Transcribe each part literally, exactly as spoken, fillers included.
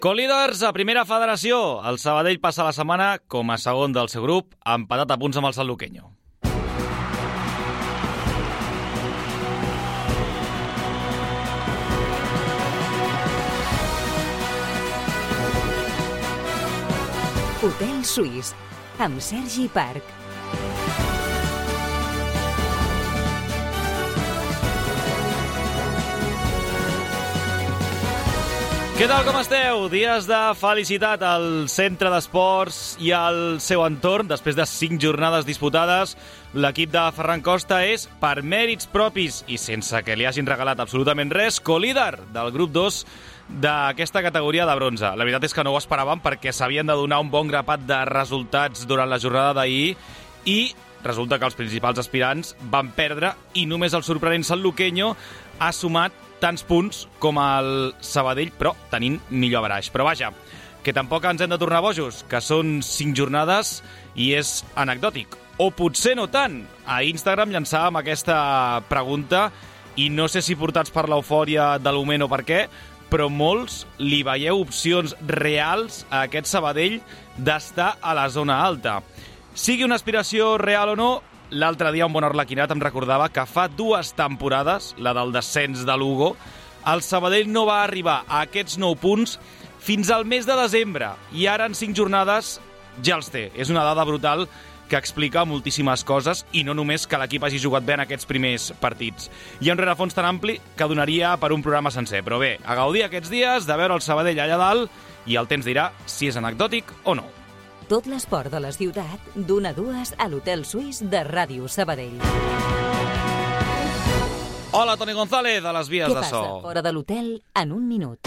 Co-líders a primera federació. El Sabadell passa la setmana com a segon del seu grup, empatat a punts amb el Sanluqueño. Hotel Suís, amb Sergi Parc. Què tal, com esteu? Dies de felicitat al centre d'esports i al seu entorn. Després de cinc jornades disputades, l'equip de Ferran Costa és, per mèrits propis i sense que li hagin regalat absolutament res, co-líder del grup dos d'aquesta categoria de bronze. La veritat és que no ho esperàvem perquè s'havien de donar un bon grapat de resultats durant la jornada d'ahir i resulta que els principals aspirants van perdre i només el sorprenent Sanluqueño ha sumat tants punts com el Sabadell, però tenint millor averaix. Però vaja, que tampoc ens hem de tornar bojos, que són cinc jornades i és anecdòtic. O potser no tant. A Instagram llançàvem aquesta pregunta i no sé si portats per l'eufòria de l'Omen o per què, però molts li veieu opcions reals a aquest Sabadell d'estar a la zona alta. Sigui una aspiració real o no, l'altre dia un bon arlequinat em recordava que fa dues temporades, la del descens de Lugo, el Sabadell no va arribar a aquests nou punts fins al mes de desembre i ara en cinc jornades ja els té. És una dada brutal que explica moltíssimes coses i no només que l'equip hagi jugat bé en aquests primers partits. Hi ha un rerefons tan ampli que donaria per un programa sencer, però bé, a gaudir aquests dies de veure el Sabadell allà dalt i el temps dirà si és anecdòtic o no. Tot l'esport de la ciutat, d'una a dues a l'Hotel Suís de Ràdio Sabadell. Hola, Toni González, a les vies de so. Què passa fora de l'hotel en un minut?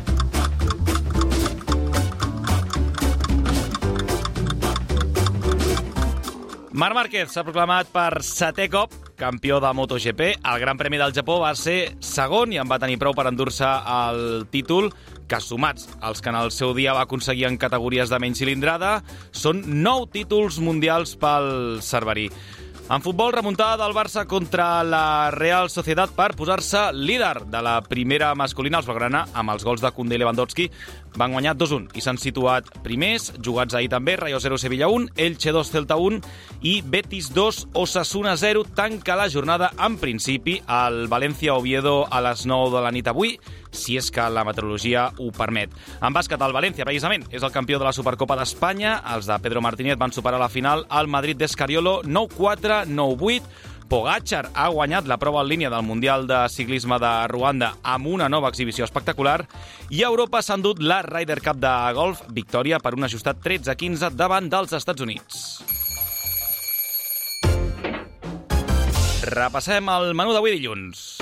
Marc Márquez s'ha proclamat per setè cop campió de MotoGP. El Gran Premi del Japó va ser segon i en va tenir prou per endur-se el títol, que sumats als que en el seu dia va aconseguir en categories de menys cilindrada, són nou títols mundials pel cerverí. En futbol, remuntada del Barça contra la Real Sociedad per posar-se líder de la primera masculina. Els blaugrana, amb els gols de Koundé i Lewandowski, van guanyar dos a un i s'han situat primers, jugats ahir també, Rayo zero, Sevilla un, Elche dos, Celta un i Betis dos, Osasuna zero. Tanca la jornada, en principi, al València-Oviedo a les nou de la nit avui, si és que la meteorologia ho permet. En bàsquet, el València, precisament, és el campió de la Supercopa d'Espanya. Els de Pedro Martínez van superar a la final al Madrid d'Escariolo nou quatre, nou vuit. Pogačar ha guanyat la prova en línia del Mundial de Ciclisme de Ruanda amb una nova exhibició espectacular i a Europa s'ha endut la Ryder Cup de golf, victòria per un ajustat tretze a quinze davant dels Estats Units. Repassem el menú d'avui dilluns.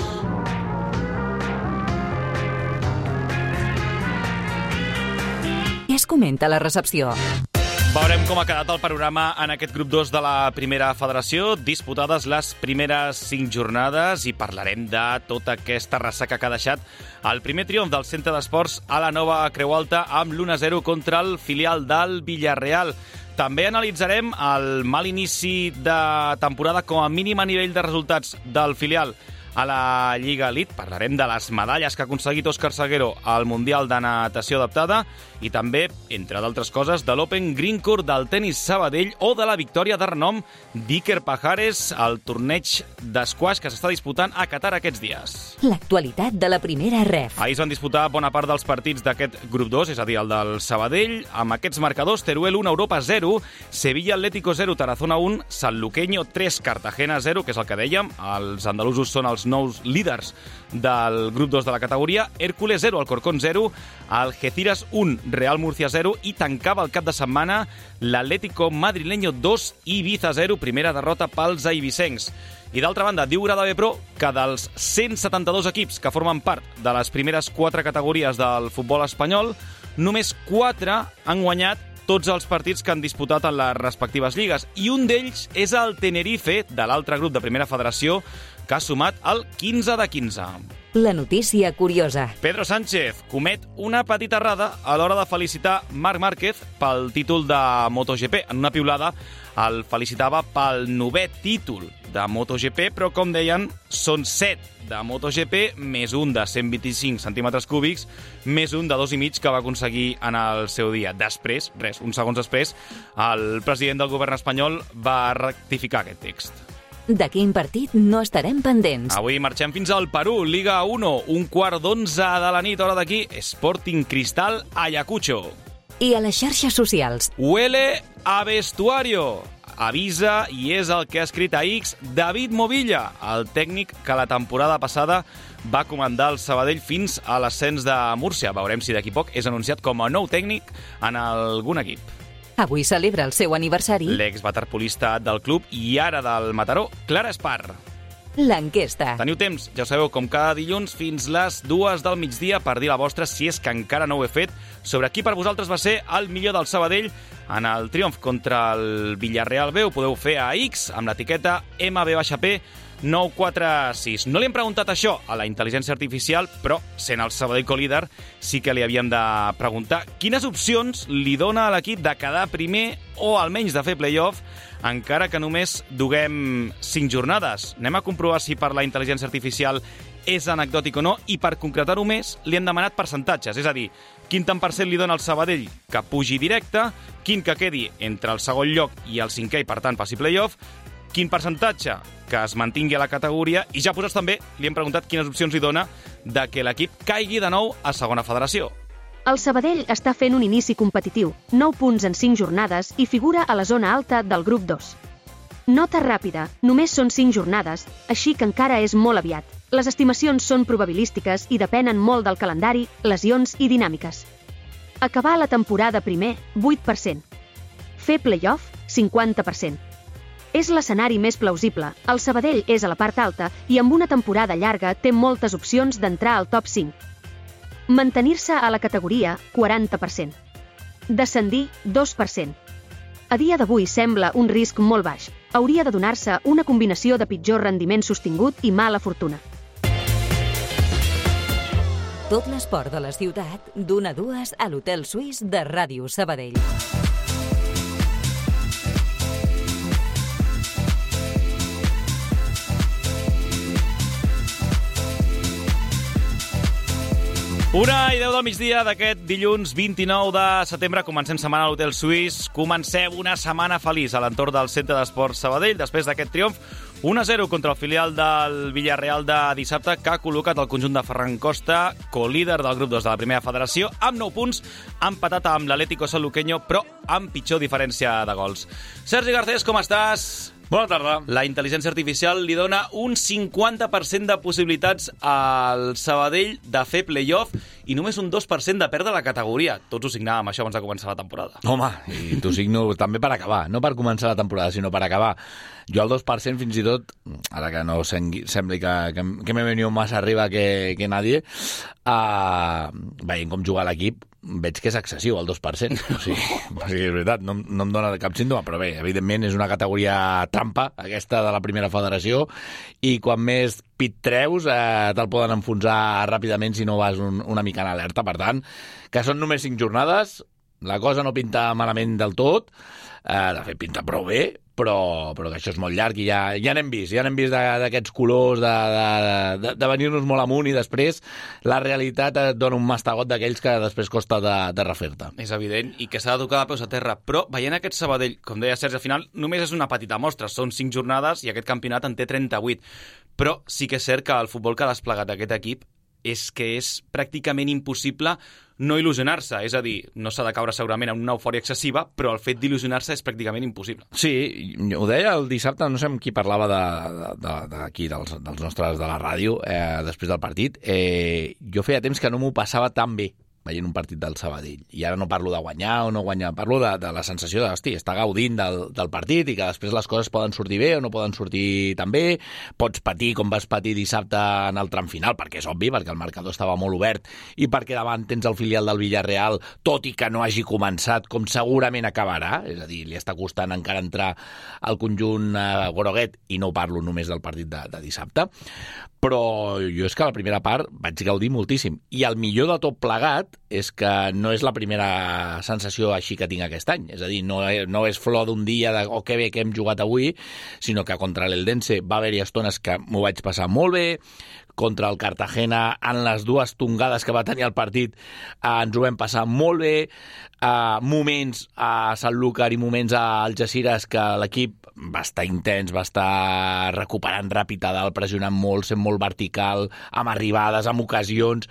Què es comenta a la recepció? Veurem com ha quedat el panorama en aquest grup dos de la primera federació, disputades les primeres cinc jornades i parlarem de tota aquesta ressaca que ha deixat el primer triomf del centre d'esports a la nova Creu Alta amb l'u a zero contra el filial del Villarreal. També analitzarem el mal inici de temporada com a mínim a nivell de resultats del filial a la Lliga Elite. Parlarem de les medalles que ha aconseguit Òscar Salguero al Mundial de Natació Adaptada i també, entre d'altres coses, de l'Open Green Court del tenis Sabadell o de la victòria de renom d'Iker Pajares al torneig d'esquaix que s'està disputant a Qatar aquests dies. L'actualitat de la primera ref. Ahir es van disputar bona part dels partits d'aquest grup dos, és a dir, el del Sabadell, amb aquests marcadors: Teruel un, Europa zero, Sevilla Atlético zero, Tarazona un, Sanluqueño tres, Cartagena zero, que és el que dèiem, els andalusos són els nous líders del grup dos de la categoria, Hércules zero, Alcorcón zero, Algeciras un, Real Murcia zero i tancava el cap de setmana l'Atlético Madrileño dos, Ibiza zero, primera derrota pels eivissencs. I d'altra banda, diu Gradabe Pro que dels cent setanta-dos equips que formen part de les primeres quatre categories del futbol espanyol, només quatre han guanyat tots els partits que han disputat en les respectives lligues, i un d'ells és el Tenerife, de l'altre grup de primera federació, que ha sumat el quinze de quinze. La notícia curiosa. Pedro Sánchez comet una petita errada a l'hora de felicitar Marc Márquez pel títol de MotoGP. En una piulada el felicitava pel novè títol de MotoGP, però com deien, són set de MotoGP, més un de cent vint-i-cinc centímetres cúbics, més un de dos i mig que va aconseguir en el seu dia. Després, res, uns segons després, el president del govern espanyol va rectificar aquest text. De quin partit no estarem pendents? Avui marxem fins al Perú, Liga uno, un quart d'onze de la nit, hora d'aquí, Sporting Cristal Ayacucho. I a les xarxes socials? Huele a vestuario. Avisa, i és el que ha escrit a X, David Movilla, el tècnic que la temporada passada va comandar el Sabadell fins a l'ascens de Múrcia. Veurem si d'aquí poc és anunciat com a nou tècnic en algun equip. Avui celebra el seu aniversari l'ex-waterpolista del club i ara del Mataró, Clara Espar. L'enquesta. Teniu temps, ja ho sabeu, com cada dilluns fins les dues del migdia per dir la vostra, si és que encara no ho he fet, sobre qui per vosaltres va ser el millor del Sabadell en el triomf contra el Villarreal B. Ho podeu fer a X amb l'etiqueta M B P nou quatre sis. No li hem preguntat això a la intel·ligència artificial, però sent el Sabadell co-líder sí que li havíem de preguntar quines opcions li dona a l'equip de quedar primer o almenys de fer play-off, encara que només duguem cinc jornades. Anem a comprovar si per la intel·ligència artificial és anecdòtic o no, i per concretar-ho més li hem demanat percentatges, és a dir, quin tant per cent li dona el Sabadell que pugi directe, quin que quedi entre el segon lloc i el cinquè i per tant passi play-off, quin percentatge que es mantingui a la categoria, i ja posats també li hem preguntat quines opcions li dona de que l'equip caigui de nou a segona federació. El Sabadell està fent un inici competitiu, nou punts en cinc jornades i figura a la zona alta del grup dos. Nota ràpida, només són cinc jornades, així que encara és molt aviat. Les estimacions són probabilístiques i depenen molt del calendari, lesions i dinàmiques. Acabar la temporada primer, vuit per cent. Fer play-off, cinquanta per cent. És l'escenari més plausible. El Sabadell és a la part alta i amb una temporada llarga té moltes opcions d'entrar al top cinc. Mantenir-se a la categoria, quaranta per cent. Descendir, dos per cent. A dia d'avui sembla un risc molt baix. Hauria de donar-se una combinació de pitjor rendiment sostingut i mala fortuna. Tot l'esport de la ciutat, d'una a dues a l'Hotel Suís de Ràdio Sabadell. Una i deu del migdia d'aquest dilluns vint-i-nou de setembre. Comencem setmana a l'Hotel Suís. Comencem una setmana feliç a l'entorn del Centre d'Esports Sabadell després d'aquest triomf un a zero contra el filial del Villarreal de dissabte, que ha col·locat el conjunt de Ferran Costa, co-líder del grup dos de la primera federació, amb nou punts, ha empatat amb l'Atlético Sanluqueño, però amb pitjor diferència de gols. Sergi Garcés, com estàs? Bona tarda. La intel·ligència artificial li dona un cinquanta per cent de possibilitats al Sabadell de fer play-off i només un dos per cent de perdre la categoria. Tots ho signàvem, això, abans de començar la temporada. Home, i t'ho signo també per acabar, no per començar la temporada, sinó per acabar. Jo el dos per cent fins i tot, ara que no sembli que, que, que m'he venit massa arriba que, que nadie, uh, veient com juga l'equip, veig que és excessiu, el dos per cent. O sigui, o sigui, és veritat, no, no em dona cap símptoma, però bé, evidentment és una categoria trampa, aquesta de la primera federació, i quan més pit treus eh, te'l poden enfonsar ràpidament si no vas un, una mica en alerta. Per tant, que són només cinc jornades, la cosa no pinta malament del tot, eh, de fet pinta prou bé, però, però que això és molt llarg i ja, ja n'hem vist, ja n'hem vist d'aquests colors, de, de, de, de venir-nos molt amunt i després la realitat et dona un mastegot d'aquells que després costa de, de refer-te. És evident, i que s'ha de tocar de peus a terra, però veient aquest Sabadell, com deia Sergi, al final només és una petita mostra, són cinc jornades i aquest campionat en té trenta-vuit, però sí que és cert que el futbol que ha desplegat aquest equip és que és pràcticament impossible no il·lusionar-se, és a dir, no s'ha de caure segurament en una eufòria excessiva, però el fet d'il·lusionar-se és pràcticament impossible. Sí, ho deia el dissabte, no sé amb qui parlava d'aquí, de, de, dels, dels nostres de la ràdio, eh, després del partit. Eh, jo feia temps que no m'ho passava tan bé veient un partit del Sabadell. I ara no parlo de guanyar o no guanyar, parlo de, de la sensació de, hosti, estar gaudint del, del partit i que després les coses poden sortir bé o no poden sortir tan bé. Pots patir com vas patir dissabte en el tram final, perquè és obvi, perquè el marcador estava molt obert i perquè davant tens el filial del Villarreal, tot i que no hagi començat, com segurament acabarà, és a dir, li està costant encara entrar al conjunt eh, groguet, i no parlo només del partit de, de dissabte, però jo és que a la primera part vaig gaudir moltíssim. I el millor de tot plegat és que no és la primera sensació així que tinc aquest any. És a dir, no, no és flor d'un dia de oh, que bé que hem jugat avui, sinó que contra l'Eldense va haver-hi estones que m'ho vaig passar molt bé, contra el Cartagena, en les dues tongades que va tenir el partit, eh, ens ho vam passar molt bé, eh, moments a Sanlúcar i moments a Algeciras que l'equip va estar intens, va estar recuperant ràpid a dalt, pressionant molt, sent molt vertical, amb arribades, amb ocasions.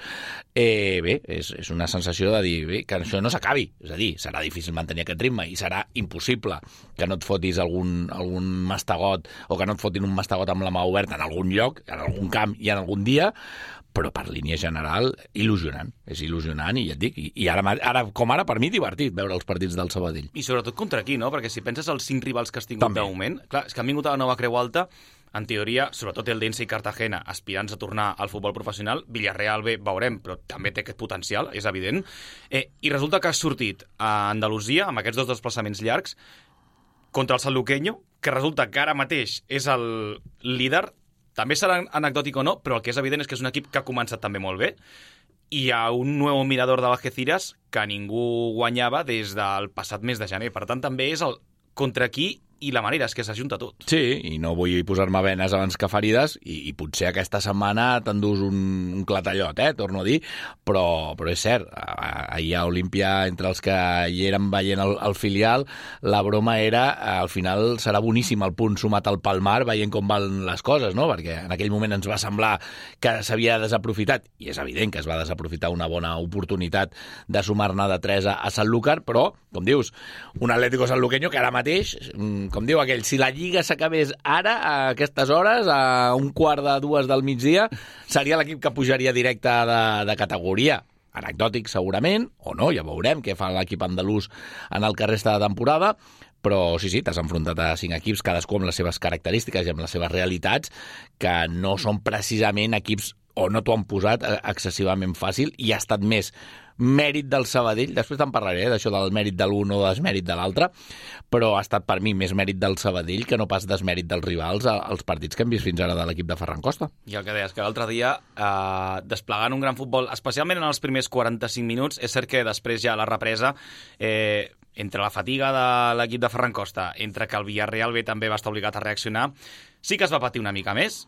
Eh, bé, és, és una sensació de dir bé, que això no s'acabi. És a dir, serà difícil mantenir aquest ritme i serà impossible que no et fotis algun, algun mastegot o que no et fotin un mastegot amb la mà oberta en algun lloc, en algun camp i en algun dia, però per línia general, il·lusionant. És il·lusionant i ja et dic, i, i ara, ara, com ara, per mi, divertit veure els partits del Sabadell. I sobretot contra qui, no? Perquè si penses els cinc rivals que has tingut També. de moment, clar, és que han vingut a la nova Creu Alta, en teoria, sobretot el Dense i Cartagena, aspirants a tornar al futbol professional, Villarreal bé, veurem, però també té aquest potencial, és evident, eh, i resulta que has sortit a Andalusia, amb aquests dos desplaçaments llargs, contra el Sanluqueño, que resulta que ara mateix és el líder. També serà anecdòtic o no, però el que és evident és que és un equip que ha començat també molt bé. Hi ha un nou mirador de Algeciras que ningú guanyava des del passat mes de gener. Per tant, també és el contra qui i la manera és que s'ajunta tot. Sí, i no vull posar-me venes abans que ferides, i, i potser aquesta setmana t'endús un, un clatallot, eh, torno a dir, però, però és cert, ahir a Olímpia, entre els que hi eren veient el, el filial, la broma era, al final serà boníssim el punt sumat al Palmar, veient com van les coses, no? Perquè en aquell moment ens va semblar que s'havia desaprofitat, i és evident que es va desaprofitar una bona oportunitat de sumar-ne de tres a, a Sanlúcar, però, com dius, un Atlético Sanluqueño que ara mateix, com diu aquell, si la Lliga s'acabés ara, a aquestes hores, a un quart de dues del migdia, seria l'equip que pujaria directe de, de categoria. Anecdòtic, segurament, o no, ja veurem què fa l'equip andalús en el que resta de temporada, però sí, sí, t'has enfrontat a cinc equips, cadascú amb les seves característiques i amb les seves realitats, que no són precisament equips o no t'ho han posat excessivament fàcil, i ha estat més mèrit del Sabadell, després te'n parlaré eh, d'això del mèrit de l'un o desmèrit de l'altre, però ha estat per mi més mèrit del Sabadell que no pas desmèrit dels rivals als partits que hem vist fins ara de l'equip de Ferran Costa. I el que deies, que l'altre dia, eh, desplegant un gran futbol, especialment en els primers quaranta-cinc minuts, és cert que després ja a la represa, eh, entre la fatiga de l'equip de Ferran Costa, entre que el Villarreal bé també va estar obligat a reaccionar, sí que es va patir una mica més,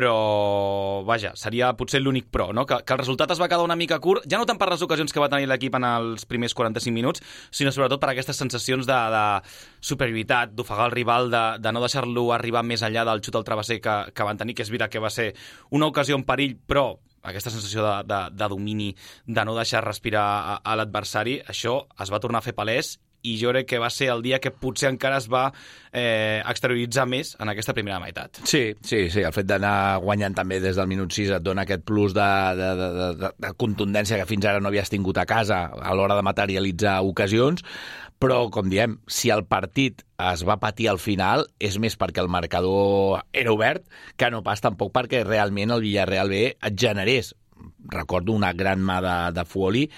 però, vaja, seria potser l'únic pro, no? Que, que el resultat es va quedar una mica curt, ja no tant per les ocasions que va tenir l'equip en els primers quaranta-cinc minuts, sinó sobretot per aquestes sensacions de, de superioritat, d'ofegar el rival, de, de no deixar-lo arribar més enllà del xut al travesser que, que van tenir, que és veritat que va ser una ocasió en perill, però aquesta sensació de, de, de domini, de no deixar respirar a, a l'adversari, això es va tornar a fer palès, i jo crec que va ser el dia que potser encara es va eh, exterioritzar més en aquesta primera meitat. Sí, sí, sí, el fet d'anar guanyant també des del minut sis et dona aquest plus de, de, de, de, de contundència que fins ara no havies tingut a casa a l'hora de materialitzar ocasions, però, com diem, si el partit es va patir al final és més perquè el marcador era obert que no pas tampoc perquè realment el Villarreal B et generés. Recordo una gran mà de, de Fuoli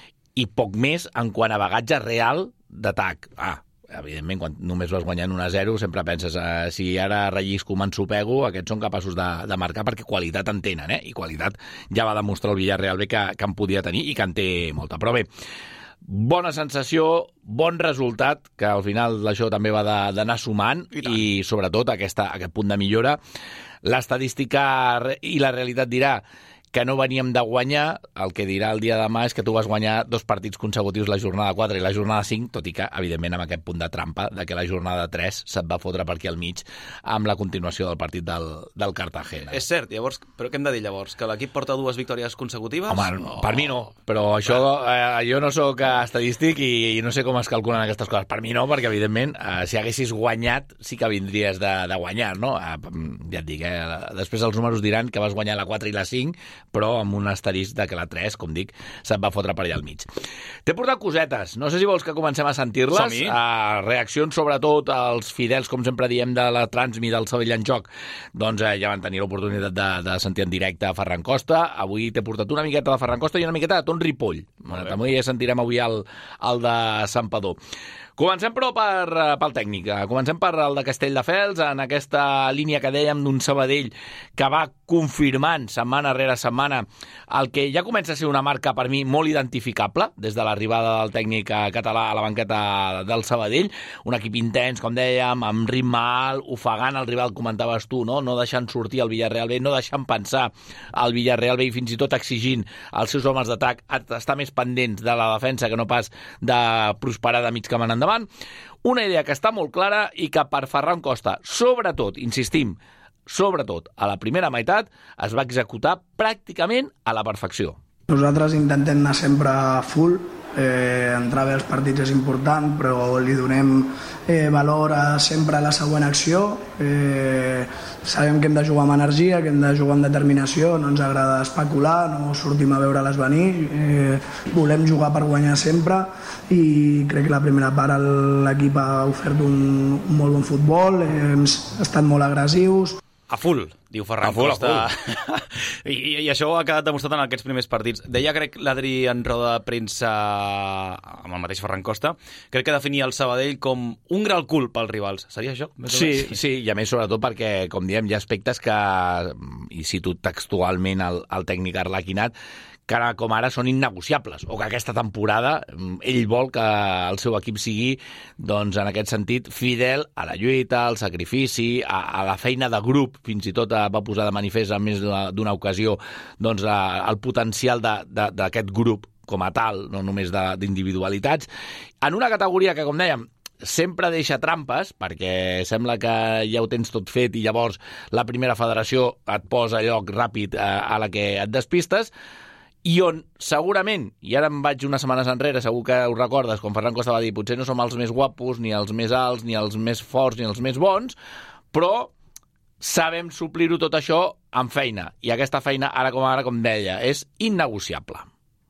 i poc més en quant a bagatge real d'atac. Ah, evidentment, quan només vas guanyant un a zero, sempre penses, eh, si ara rellisco, m'ensopego, aquests són capaços de, de marcar perquè qualitat en tenen, eh? I qualitat ja va demostrar el Villarreal bé que, que en podia tenir i que en té molta. Però bé, bona sensació, bon resultat, que al final això també va d'anar sumant i, i sobretot aquesta, aquest punt de millora. L'estadística i la realitat dirà que no veníem de guanyar, el que dirà el dia de demà és que tu vas guanyar dos partits consecutius, la jornada quatre i la jornada cinc, tot i que, evidentment, amb aquest punt de trampa de que la jornada tres se't va fotre per aquí al mig amb la continuació del partit del, del Cartagena. És cert, llavors, però què hem de dir llavors? Que l'equip porta dues victòries consecutives? Home, oh. per mi no, però això, eh, jo no sóc estadístic i, i no sé com es calculen aquestes coses. Per mi no, perquè, evidentment, eh, si haguessis guanyat, sí que vindries de, de guanyar, no? Eh, ja et dic, eh, després els números diran que vas guanyar la quatre i la cinc, però amb un asterisc de que la tres, com dic, se't va fotre per allà al mig. T'he portat cosetes. No sé si vols que comencem a sentir-les. Uh, reaccions, sobretot, als fidels, com sempre diem, de la Transmi del Sabadell en Joc. Doncs uh, ja van tenir l'oportunitat de, de sentir en directe a Ferran Costa. Avui t'he portat una miqueta de Ferran Costa i una miqueta de Ton Ripoll. Bueno, també sentirem avui el, el de Santpedor. Comencem, però, per, pel tècnic. Comencem per el de Castelldefels, en aquesta línia que dèiem d'un Sabadell que va confirmant setmana rere setmana el que ja comença a ser una marca per mi molt identificable des de l'arribada del tècnic català a la banqueta del Sabadell. Un equip intens, com dèiem, amb ritme alt, ofegant el rival, comentaves tu, no, no deixant sortir el Villarreal B, no deixant pensar el Villarreal B i fins i tot exigint als seus homes d'atac estar més pendents de la defensa que no pas de prosperar de mig camp en endavant. Una idea que està molt clara i que per Ferran Costa, sobretot, insistim, sobretot a la primera meitat, es va executar pràcticament a la perfecció. Nosaltres intentem anar sempre full, eh, entrar bé als partits és important, però li donem eh, valor a sempre a la següent acció. Eh, sabem que hem de jugar amb energia, que hem de jugar amb determinació, no ens agrada especular, no sortim a veure-les venir, eh, volem jugar per guanyar sempre i crec que la primera part l'equip ha ofert un, un molt bon futbol, eh, hem estat molt agressius. A full, diu Ferran full, Costa. I, I això ha quedat demostrat en aquests primers partits. Deia, crec, l'Adri en roda de premsa amb el mateix Ferran Costa, crec que definia el Sabadell com un gran cul pels rivals. Seria això? Sí, sí, i a més sobretot perquè, com diem, hi ha aspectes que, i cito textualment el, el tècnic Arlequinat, que ara com ara són innegociables, o que aquesta temporada ell vol que el seu equip sigui, doncs, en aquest sentit, fidel a la lluita, al sacrifici, a, a la feina de grup, fins i tot va posar de manifest en més d'una ocasió doncs, a, el potencial d'aquest grup com a tal, no només d'individualitats, en una categoria que, com dèiem, sempre deixa trampes, perquè sembla que ja ho tens tot fet i llavors la primera federació et posa a lloc ràpid a, a la que et despistes, i on segurament, i ara em vaig unes setmanes enrere, segur que ho recordes, com Ferran Costa va dir, potser no som els més guapos, ni els més alts, ni els més forts, ni els més bons, però sabem suplir-ho tot això amb feina, i aquesta feina, ara com ara, com deia, és innegociable.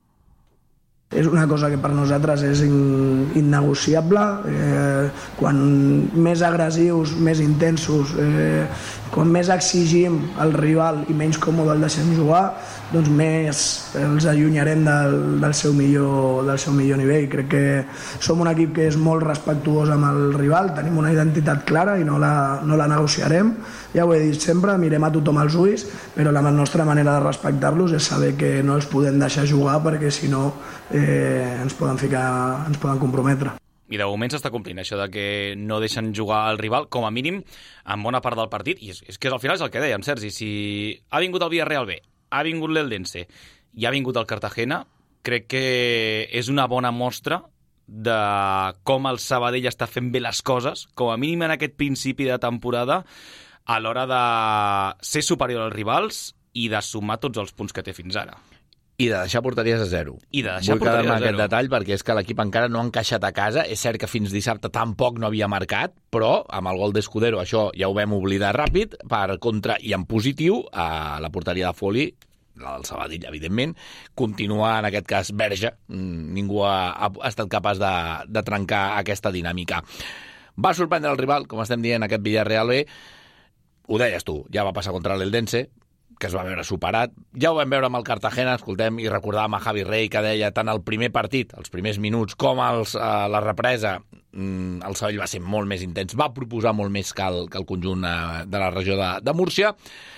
És una cosa que per nosaltres és in, innegociable. Eh, quan més agressius, més intensos, eh, quan més exigim al rival i menys còmode el deixem jugar, doncs més els allunyarem del, del, seu millor, del seu millor nivell. Crec que som un equip que és molt respectuós amb el rival, tenim una identitat clara i no la, no la negociarem. Ja ho he dit sempre, mirem a tothom als ulls, però la nostra manera de respectar-los és saber que no els podem deixar jugar perquè si no eh, ens poden ficar, ens poden comprometre. I de moment s'està complint això de que no deixen jugar al rival, com a mínim, en bona part del partit. I és, és que al final és el que dèiem, Sergi. Si ha vingut el Villarreal B, ha vingut l'Eldense i ha vingut el Cartagena, crec que és una bona mostra de com el Sabadell està fent bé les coses, com a mínim en aquest principi de temporada, a l'hora de ser superior als rivals i de sumar tots els punts que té fins ara. I de deixar porteries a zero. I de deixar Vull porteries a zero. aquest detall perquè és que l'equip encara no ha encaixat a casa. És cert que fins dissabte tampoc no havia marcat, però amb el gol d'Escudero això ja ho vam oblidar ràpid. Per contra, i en positiu, a la porteria de Foli, la del Sabadell, evidentment, continua, en aquest cas, verge. Ningú ha, ha estat capaç de, de trencar aquesta dinàmica. Va sorprendre el rival, com estem dient, aquest Villarreal B. Ho deies tu, ja va passar contra l'Eldense, que es va veure superat. Ja ho vam veure amb el Cartagena, escoltem, i recordàvem a Javi Rey, que deia tant el primer partit, els primers minuts, com els, eh, la represa, mm, el Sabadell va ser molt més intens, va proposar molt més que el, que el conjunt eh, de la regió de, de Múrcia,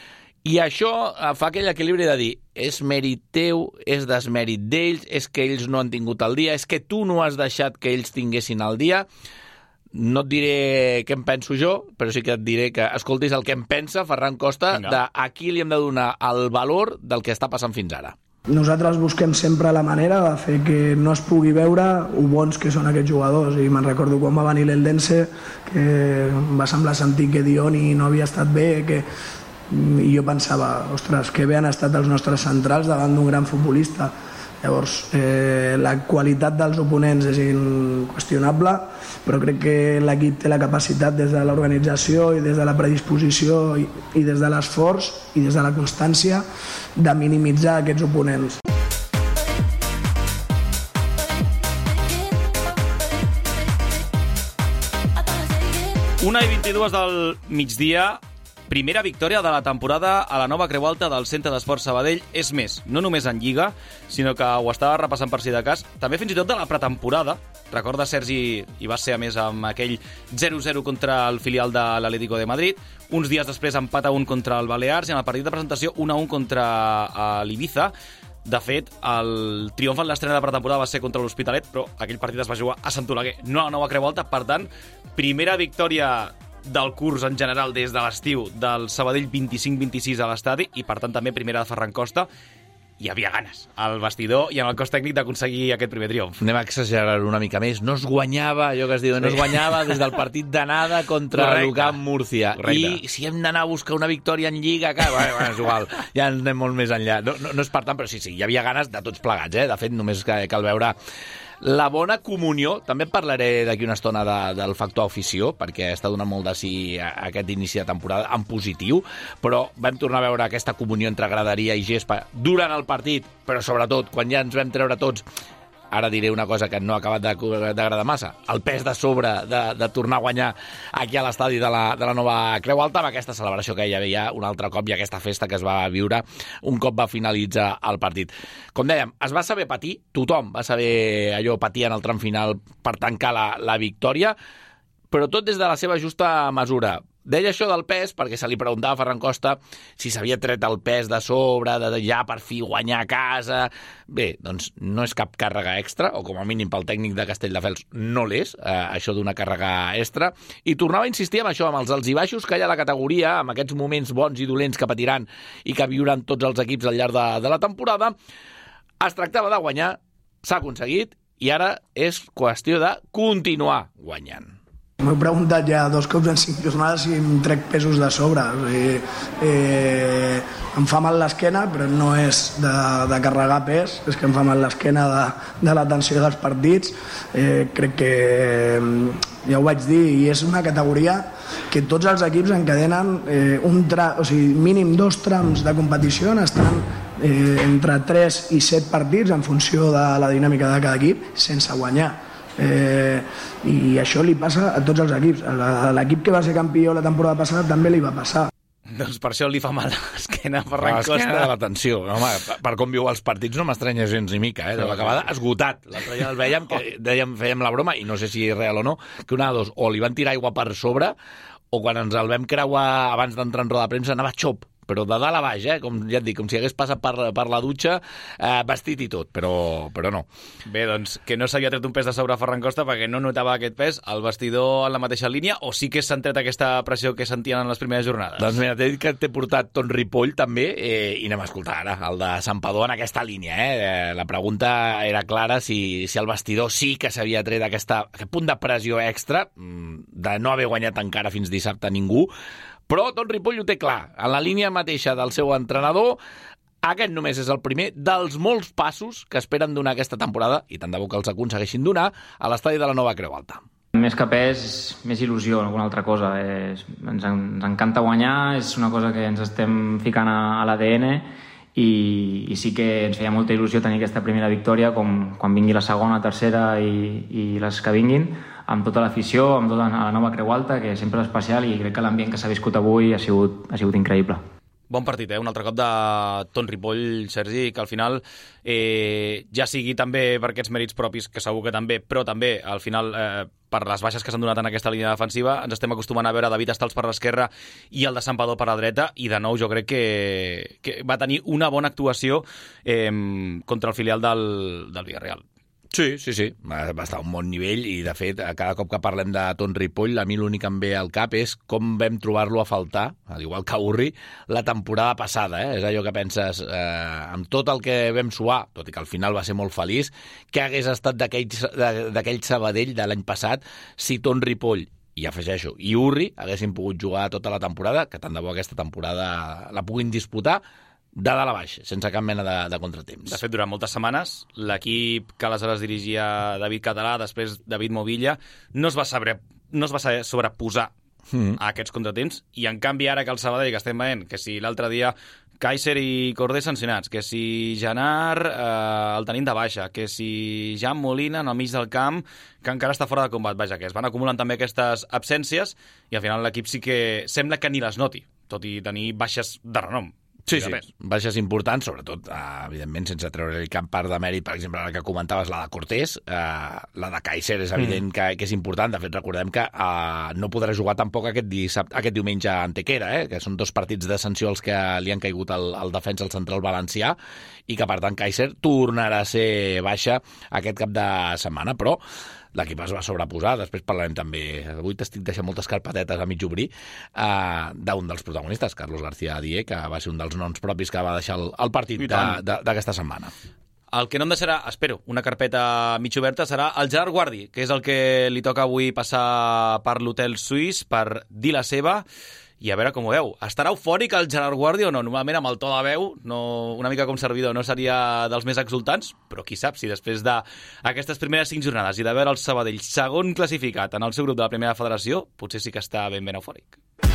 i això eh, fa aquell equilibri de dir, és mèrit teu, és desmèrit d'ells, és que ells no han tingut el dia, és que tu no has deixat que ells tinguessin el dia. No et diré què em penso jo, però sí que et diré que escoltis el que em pensa Ferran Costa. Vinga. De a qui li hem de donar el valor del que està passant fins ara. Nosaltres busquem sempre la manera de fer que no es pugui veure ho bons que són aquests jugadors, i me'n recordo quan va venir l'Eldense, que em va semblar sentir que Dioni no havia estat bé, que... i jo pensava, ostres, que bé han estat els nostres centrals davant d'un gran futbolista. Llavors, eh, la qualitat dels oponents és inqüestionable, però crec que l'equip té la capacitat des de l'organització i des de la predisposició i, i des de l'esforç i des de la constància de minimitzar aquests oponents. una i vint-i-dues del migdia, primera victòria de la temporada a la nova Creu Alta del Centre d'Esports Sabadell. És més, no només en Lliga, sinó que ho estava repassant per si de cas, també fins i tot de la pretemporada, Recorda, Sergi, i va ser a més amb aquell zero zero contra el filial de l'Atlético de Madrid. Uns dies després empat a un contra el Balears i en el partit de presentació un a un contra l'Ibiza. De fet, el triomf en l'estrena de pretemporada va ser contra l'Hospitalet, però aquell partit es va jugar a Sant Oleguer, no a la nova Creu Alta. Per tant, primera victòria del curs en general des de l'estiu del Sabadell vint-i-cinc vint-i-sis a l'estadi i, per tant, també primera de Ferran Costa. Hi havia ganes al vestidor i en el cos tècnic d'aconseguir aquest primer triomf. Anem a exagerar una mica més. No es guanyava, allò que es diu, sí. no es guanyava des del partit d'anada contra Correcte. l'Ucamp Múrcia. Correcte. I si hem d'anar a buscar una victòria en Lliga, que, bueno, bueno, és igual, ja anem molt més enllà. No, no, no és per tant, però sí, sí, hi havia ganes de tots plegats, eh? De fet, només cal veure la bona comunió. També parlaré d'aquí una estona de, del factor afició, perquè està donant molt de sí aquest inici de temporada en positiu, però vam tornar a veure aquesta comunió entre graderia i gespa durant el partit, però sobretot quan ja ens vam treure tots. Ara diré una cosa que no ha acabat d'agradar massa. El pes de sobre de, de tornar a guanyar aquí a l'estadi de, la, de la nova Creu Alta, amb aquesta celebració que hi havia un altre cop i aquesta festa que es va viure un cop va finalitzar el partit. Com dèiem, es va saber patir, tothom va saber allò patir en el tram final per tancar la, la victòria, però tot des de la seva justa mesura. Deia això del pes perquè se li preguntava a Ferran Costa si s'havia tret el pes de sobre, de ja per fi guanyar a casa. Bé, doncs no és cap càrrega extra, o com a mínim pel tècnic de Castelldefels no l'és, eh, això d'una càrrega extra. I tornava a insistir amb això, amb els alts i baixos que hi ha a la categoria, amb aquests moments bons i dolents que patiran i que viuran tots els equips al llarg de, de la temporada. Es tractava de guanyar, s'ha aconseguit, i ara és qüestió de continuar guanyant. M'he preguntat ja dos cops en cinc jornades si em trec pesos de sobre. Eh, eh, em fa mal l'esquena, però no és de, de carregar pes, és que em fa mal l'esquena de, de la tensió dels partits. Eh, crec que, ja ho vaig dir, i és una categoria que tots els equips encadenen eh, un tra, o sigui, mínim dos trams de competició on estan eh, entre tres i set partits en funció de la dinàmica de cada equip sense guanyar. Eh, i això li passa a tots els equips. A l'equip que va ser campió la temporada passada també li va passar. Doncs per això li fa mal l'esquena a Ferran Costa. L'esquena de la tensió. Home, per com viu els partits no m'estranya gens ni mica, eh? De l'acabada esgotat. L'altre dia el veiem, que dèiem, fèiem la broma, i no sé si és real o no, que una de dos, o li van tirar aigua per sobre, o quan ens el vam creuar abans d'entrar en roda de premsa anava xop, però de dalt a baix, eh? Com ja et dic, com si hagués passat per, per la dutxa, eh, vestit i tot, però, però no. Bé, doncs, que no s'havia tret un pes de sobre a Ferran Costa perquè no notava aquest pes, el vestidor en la mateixa línia, o sí que s'han tret aquesta pressió que sentien en les primeres jornades? Doncs mira, t'he dit que t'he portat Ton Ripoll també, eh, i anem a escoltar ara el de Santpedor en aquesta línia. Eh? La pregunta era clara si, si el vestidor sí que s'havia tret aquesta, aquest punt de pressió extra, de no haver guanyat encara fins dissabte ningú, però Ton Ripoll ho té clar. En la línia mateixa del seu entrenador, aquest només és el primer dels molts passos que esperen donar aquesta temporada, i tant de bo que els aconsegueixin donar, a l'estadi de la nova Creu Alta. Més que pes, més il·lusió, alguna altra cosa. És, ens, ens encanta guanyar, és una cosa que ens estem ficant a, a l'A D N, i, i sí que ens feia molta il·lusió tenir aquesta primera victòria, com quan vingui la segona, tercera i, i les que vinguin, amb tota l'afició, amb tota la nova Creu Alta, que sempre és especial, i crec que l'ambient que s'ha viscut avui ha sigut, ha sigut increïble. Bon partit, eh? Un altre cop de Ton Ripoll, Sergi, que al final, eh, ja sigui també per aquests mèrits propis, que segur que també, però també, al final, eh, per les baixes que s'han donat en aquesta línia defensiva, ens estem acostumant a veure David Estals per l'esquerra i el de Santpedor per la dreta, i de nou jo crec que, que va tenir una bona actuació eh, contra el filial del, del Villarreal. Sí, sí, sí, va estar a un bon nivell, i de fet, cada cop que parlem de Ton Ripoll, a mi l'únic que em ve al cap és com vam trobar-lo a faltar, al igual que Urri, la temporada passada. Eh? És allò que penses, eh, amb tot el que vam suar, tot i que al final va ser molt feliç, que hagués estat d'aquell Sabadell de l'any passat si Ton Ripoll, i afegeixo, i Urri haguessin pogut jugar tota la temporada, que tant de bo aquesta temporada la puguin disputar, de dalt a baix, sense cap mena de, de contratemps. De fet, durant moltes setmanes, l'equip que aleshores dirigia David Català, després David Movilla, no es va saber, no es va saber sobreposar mm. a aquests contratemps, i en canvi ara que el Sabadell, que estem veient, que si l'altre dia Kaiser i Cordé sancionats, que si Janar eh, el tenim de baixa, que si Jan Molina en el mig del camp, que encara està fora de combat, vaja, que es van acumulant també aquestes absències, i al final l'equip sí que sembla que ni les noti, tot i tenir baixes de renom. Sí, sí, baixes importants, sobretot, eh, evidentment, sense treure cap part de mèrit, per exemple, la que comentaves, la de Cortés, eh, la de Kaiser, és evident mm. que, que és important. De fet, recordem que eh, no podrà jugar tampoc aquest, dissabte, aquest diumenge a Antequera, eh, que són dos partits de sanció als que li han caigut al, al defensa al central valencià, i que, per tant, Kaiser tornarà a ser baixa aquest cap de setmana, però l'equip es va sobreposar. Després parlarem també, avui t'estic deixant moltes carpetetes a mig obrir, eh, d'un dels protagonistes, Carlos García Dié, que va ser un dels noms propis que va deixar el, el partit d'aquesta setmana. El que no em deixarà, espero, una carpeta mig oberta serà el Gerard Guardi, que és el que li toca avui passar per l'Hotel Suís per dir la seva. I a veure com ho veu. Estarà eufòric el Gerard Guardi o no? Normalment amb el to de veu, no, una mica com servidor, no seria dels més exultants, però qui sap si després d'aquestes primeres cinc jornades i de veure el Sabadell segon classificat en el seu grup de la primera federació, potser sí que està ben ben eufòric.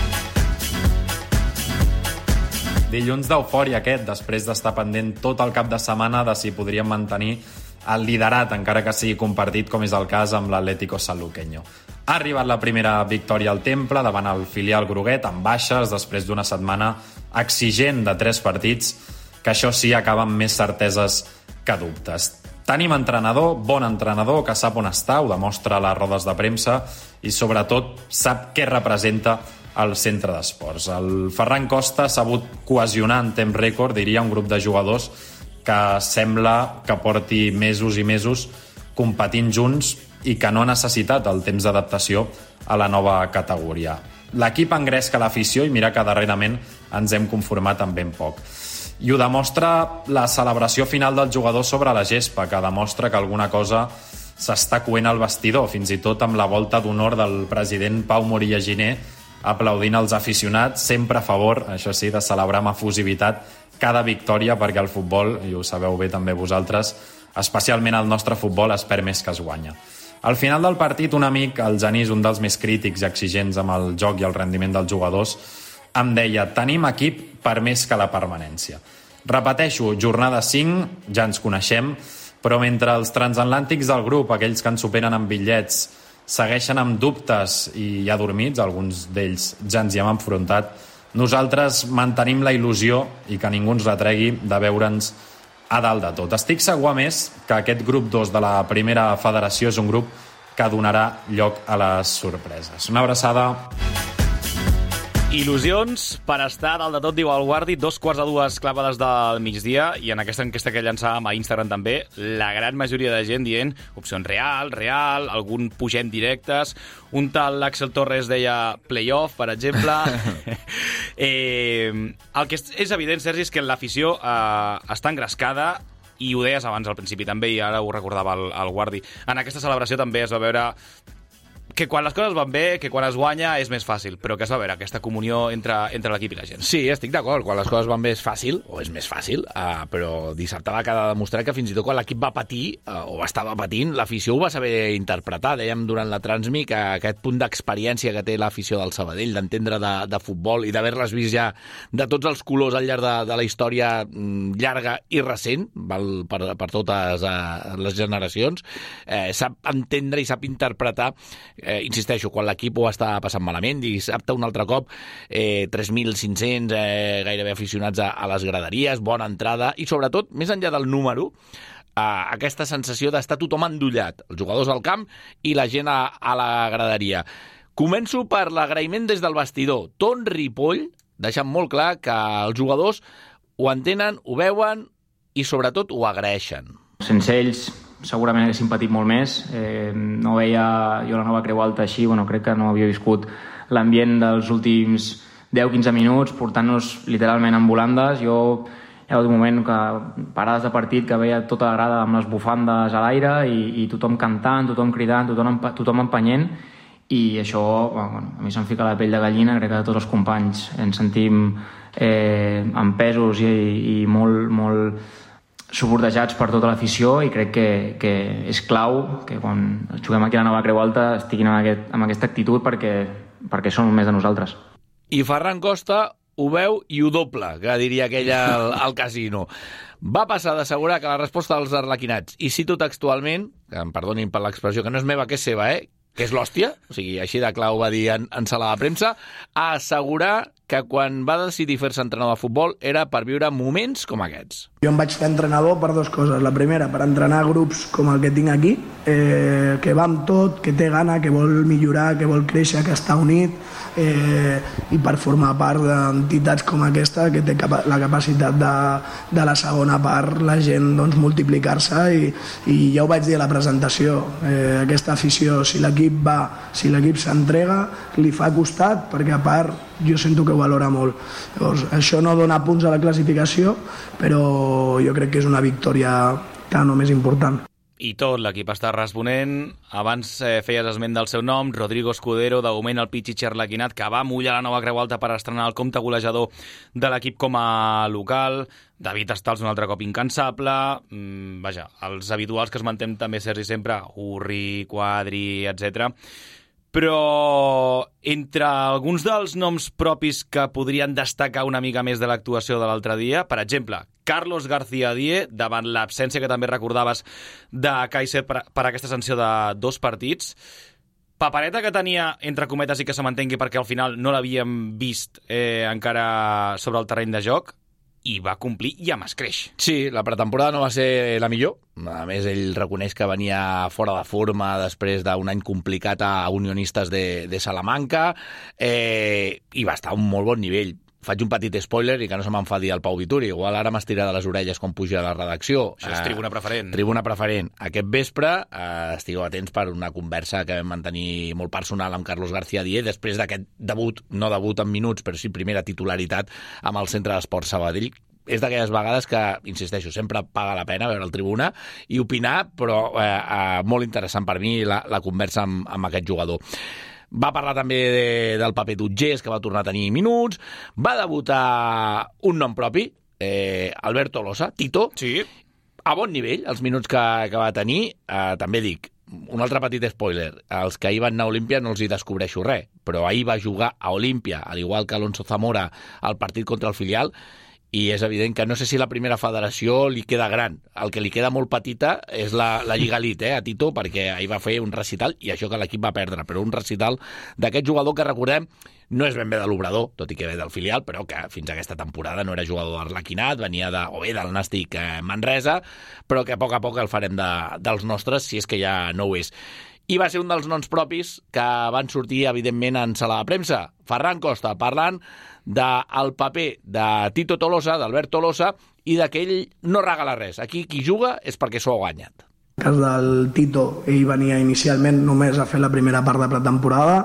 Dilluns d'eufòria aquest, després d'estar pendent tot el cap de setmana de si podríem mantenir el liderat, encara que sigui compartit, com és el cas amb l'Atlético Sanluqueño. Ha arribat la primera victòria al Temple davant el filial groguet, amb baixes, després d'una setmana exigent de tres partits, que això sí acaba amb més certeses que dubtes. Tenim entrenador, bon entrenador, que sap on està, ho demostra a les rodes de premsa, i sobretot sap què representa el centre d'esports. El Ferran Costa s'ha sabut cohesionar en temps rècord, diria, un grup de jugadors que sembla que porti mesos i mesos competint junts i que no ha necessitat el temps d'adaptació a la nova categoria. L'equip engresca l'afició i mira que darrerament ens hem conformat amb ben poc. I ho demostra la celebració final del jugador sobre la gespa, que demostra que alguna cosa s'està coent al vestidor, fins i tot amb la volta d'honor del president Pau Morilla Giner aplaudint els aficionats, sempre a favor, això sí, de celebrar amb efusivitat cada victòria, perquè el futbol, i ho sabeu bé també vosaltres, especialment el nostre futbol, es perd més que es guanya. Al final del partit, un amic, el Genís, un dels més crítics i exigents amb el joc i el rendiment dels jugadors, em deia: tenim equip per més que la permanència. Repeteixo, jornada cinc, ja ens coneixem, però mentre els transatlàntics del grup, aquells que ens superen amb bitllets, segueixen amb dubtes i adormits, alguns d'ells ja ens hi hem enfrontat, nosaltres mantenim la il·lusió, i que ningú ens retregui, de veure'ns a dalt de tot. Estic segur, a més, que aquest grup dos de la primera federació és un grup que donarà lloc a les sorpreses. Una abraçada. Il·lusions per estar dalt de tot, diu el Guardi, dos quarts de dues clavades del migdia, i en aquesta enquesta que llançàvem a Instagram també, la gran majoria de gent dient opcions real, real, algun pugem directes, un tal Axel Torres deia playoff, per exemple. eh, el que és, és evident, Sergi, és que l'afició eh, està engrescada, i ho deies abans al principi també, i ara ho recordava el, el Guardi. En aquesta celebració també es va veure que quan les coses van bé, que quan es guanya és més fàcil, però que es va veure aquesta comunió entre, entre l'equip i la gent. Sí, estic d'acord, quan les coses van bé és fàcil, o és més fàcil, uh, però dissabte va quedar demostrat que fins i tot quan l'equip va patir, uh, o estava patint, l'afició ho va saber interpretar. Dèiem durant la transmi que aquest punt d'experiència que té l'afició del Sabadell, d'entendre de, de futbol i d'haver-les vist ja de tots els colors al llarg de, de la història llarga i recent, val, per, per totes uh, les generacions, eh, sap entendre i sap interpretar. Eh, insisteixo, quan l'equip ho està passant malament, dissabte un altre cop, eh, tres mil cinc-cents eh, gairebé aficionats a, a les graderies, bona entrada, i sobretot, més enllà del número, eh, aquesta sensació d'estar tothom endollat, els jugadors al camp i la gent a, a la graderia. Començo per l'agraïment des del vestidor. Ton Ripoll, deixant molt clar que els jugadors ho entenen, ho veuen i sobretot ho agraeixen. Sense ells segurament haguéssim patit molt més. Eh, no veia jo la Nova Creu Alta així, bueno, crec que no havia viscut l'ambient dels últims deu quinze minuts, portant-nos literalment en volandes. Jo hi ha hagut un moment que parades de partit que veia tota la grada amb les bufandes a l'aire i, i tothom cantant, tothom cridant, tothom, tothom empenyent, i això, bueno, a mi se'm fica la pell de gallina. Crec que tots els companys ens sentim eh, empesos i, i molt, molt subordejats per tota l'afició, i crec que, que és clau que quan juguem aquí a la Nova Creu Alta estiguin amb, aquest, amb aquesta actitud, perquè, perquè són més de nosaltres. I Ferran Costa ho veu i ho doble, que diria aquell al, al casino. Va passar d'assegurar que la resposta dels arlequinats, i cito textualment, que em perdonin per l'expressió, que no és meva, que és seva, eh? que és l'hòstia, o sigui, així de clar ho va dir en, en sala de premsa, a assegurar que quan va decidir fer-se entrenador de futbol era per viure moments com aquests. Jo em vaig fer entrenador per dues coses. La primera, per entrenar grups com el que tinc aquí, eh, que va amb tot, que té gana, que vol millorar, que vol créixer, que està unit, eh, i per formar part d'entitats com aquesta, que té capa la capacitat de, de la segona part, la gent doncs, multiplicar-se, i, i ja ho vaig dir a la presentació. Eh, aquesta afició, si l'equip va, si l'equip s'entrega, li fa costat, perquè a part jo sento que ho valora molt. Llavors, això no dona punts a la classificació, però jo crec que és una victòria tan o més important. I tot l'equip està responent. Abans eh, feies esment del seu nom, Rodrigo Escudero, de moment el Pichichi Arlequinat, que va mullar la nova Creu Alta per estrenar el compte golejador de l'equip com a local. David Estals un altre cop incansable. Mm, vaja, els habituals que es mantenen també, Sergi, sempre, Urri, Quadri, etcètera. Però entre alguns dels noms propis que podrien destacar una mica més de l'actuació de l'altre dia, per exemple, Carlos García Die, davant l'absència que també recordaves de Kaiser per, per aquesta sanció de dos partits, papereta que tenia, entre cometes, i que se m'entengui perquè al final no l'havíem vist eh, encara sobre el terreny de joc, i va complir i amb escreix. Sí, la pretemporada no va ser la millor. A més, ell reconeix que venia fora de forma després d'un any complicat a Unionistes de, de Salamanca, eh, i va estar a un molt bon nivell. Faig un petit spoiler i que no se m'enfadi el Pau Vituri. Igual ara m'estira de les orelles quan puja a la redacció. Això és tribuna preferent. Eh, tribuna preferent. Aquest vespre eh, estigueu atents per una conversa que vam mantenir molt personal amb Carlos García Die després d'aquest debut, no debut en minuts, però sí primera titularitat amb el Centre d'Esports Sabadell. És d'aquelles vegades que, insisteixo, sempre paga la pena veure el tribuna i opinar, però eh, eh, molt interessant per mi la, la conversa amb, amb aquest jugador. Va parlar també de, del paper d'Utgés, que va tornar a tenir minuts. Va debutar un nom propi, eh, Albert Tolosa, Tito. Sí. A bon nivell, els minuts que, que va tenir. Eh, també dic, un altre petit spoiler, els que ahir van anar a Olímpia no els hi descobreixo res, però ahir va jugar a Olímpia, al igual que Alonso Zamora, al partit contra el filial, i és evident que no sé si la primera federació li queda gran. El que li queda molt petita és la, la Lliga Elite, eh, a Tito, perquè ahir va fer un recital, i això que l'equip va perdre, però un recital d'aquest jugador que, recordem, no és ben bé de l'Obrador, tot i que ve del filial, però que fins a aquesta temporada no era jugador d'Arlequinat, venia de, o bé del Nàstic eh, Manresa, però que a poc a poc el farem de, dels nostres, si és que ja no ho és. I va ser un dels noms propis que van sortir, evidentment, en sala de premsa. Ferran Costa, parlant del paper de Tito Tolosa, d'Albert Tolosa, i de que ell no regala res. Aquí qui juga és perquè s'ho ha guanyat. En el cas del Tito, ell venia inicialment només a fer la primera part de pretemporada.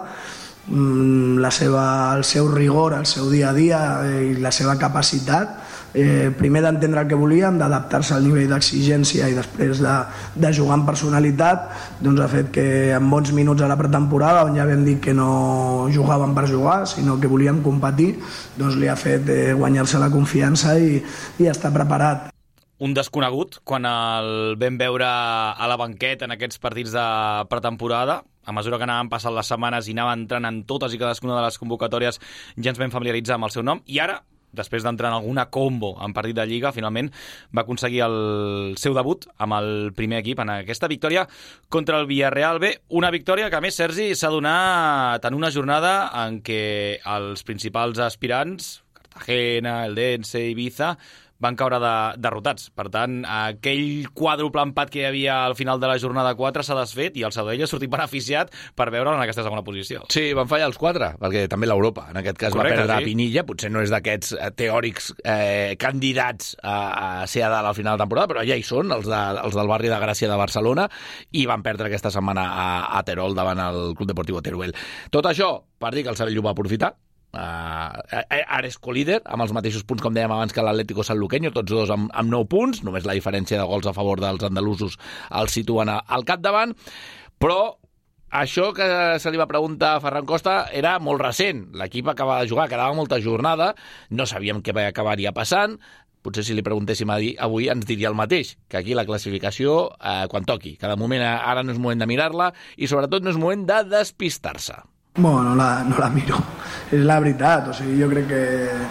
La seva, el seu rigor, el seu dia a dia i la seva capacitat, eh, primer d'entendre el que volíem, d'adaptar-se al nivell d'exigència i després de, de jugar amb personalitat, doncs ha fet que en bons minuts a la pretemporada, on ja vam dir que no jugàvem per jugar, sinó que volíem competir, doncs li ha fet eh, guanyar-se la confiança i, i estar preparat. Un desconegut, quan el vam veure a la banqueta en aquests partits de pretemporada, a mesura que anaven passant les setmanes i anava entrant en totes i cadascuna de les convocatòries, ja ens vam familiaritzar amb el seu nom, i ara, després d'entrar en alguna combo en partit de Lliga, finalment va aconseguir el seu debut amb el primer equip en aquesta victòria contra el Villarreal B. Una victòria que, a més, Sergi, s'ha donat en una jornada en què els principals aspirants, Cartagena, Eldense, Ibiza, van caure de, derrotats. Per tant, aquell quàdruple empat que hi havia al final de la jornada quatre s'ha desfet i el Sabadell ha sortit beneficiat per veure'l en aquesta segona posició. Sí, van fallar els quatre, perquè també l'Europa, en aquest cas, correcte, va perdre sí. a Pinilla, potser no és d'aquests teòrics eh, candidats a, a ser a dalt al final de temporada, però ja hi són, els, de, els del barri de Gràcia de Barcelona, i van perdre aquesta setmana a, a Terol davant el Club Deportivo Teruel. Tot això per dir que el Sabadell ho va aprofitar. Uh, ara és co-líder amb els mateixos punts, com dèiem abans, que l'Atlético Sanluqueño, tots dos amb, amb nou punts, només la diferència de gols a favor dels andalusos els situen al capdavant, però això que se li va preguntar a Ferran Costa era molt recent. L'equip acabava de jugar, quedava molta jornada, no sabíem què acabaria passant. Potser si li preguntéssim avui ens diria el mateix, que aquí la classificació eh, quan toqui, cada moment ara no és moment de mirar-la i sobretot no és moment de despistar-se. Bueno, no la, no la miro, és la veritat. O sigui, jo crec que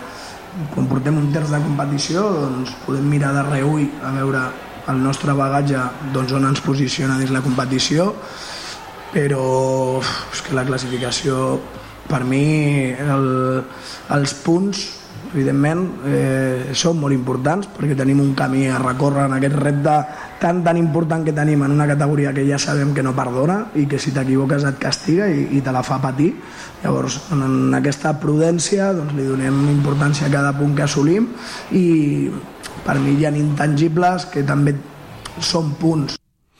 quan portem un terç de competició doncs podem mirar de reüll a veure el nostre bagatge, doncs on ens posiciona dins la competició, però és que la classificació per mi el, els punts evidentment eh, són molt importants perquè tenim un camí a recórrer en aquest repte tan tan important que tenim en una categoria que ja sabem que no perdona i que si t'equivoques et castiga i, i te la fa patir. Llavors en aquesta prudència doncs, li donem importància a cada punt que assolim i per mi hi ha intangibles que també són punts.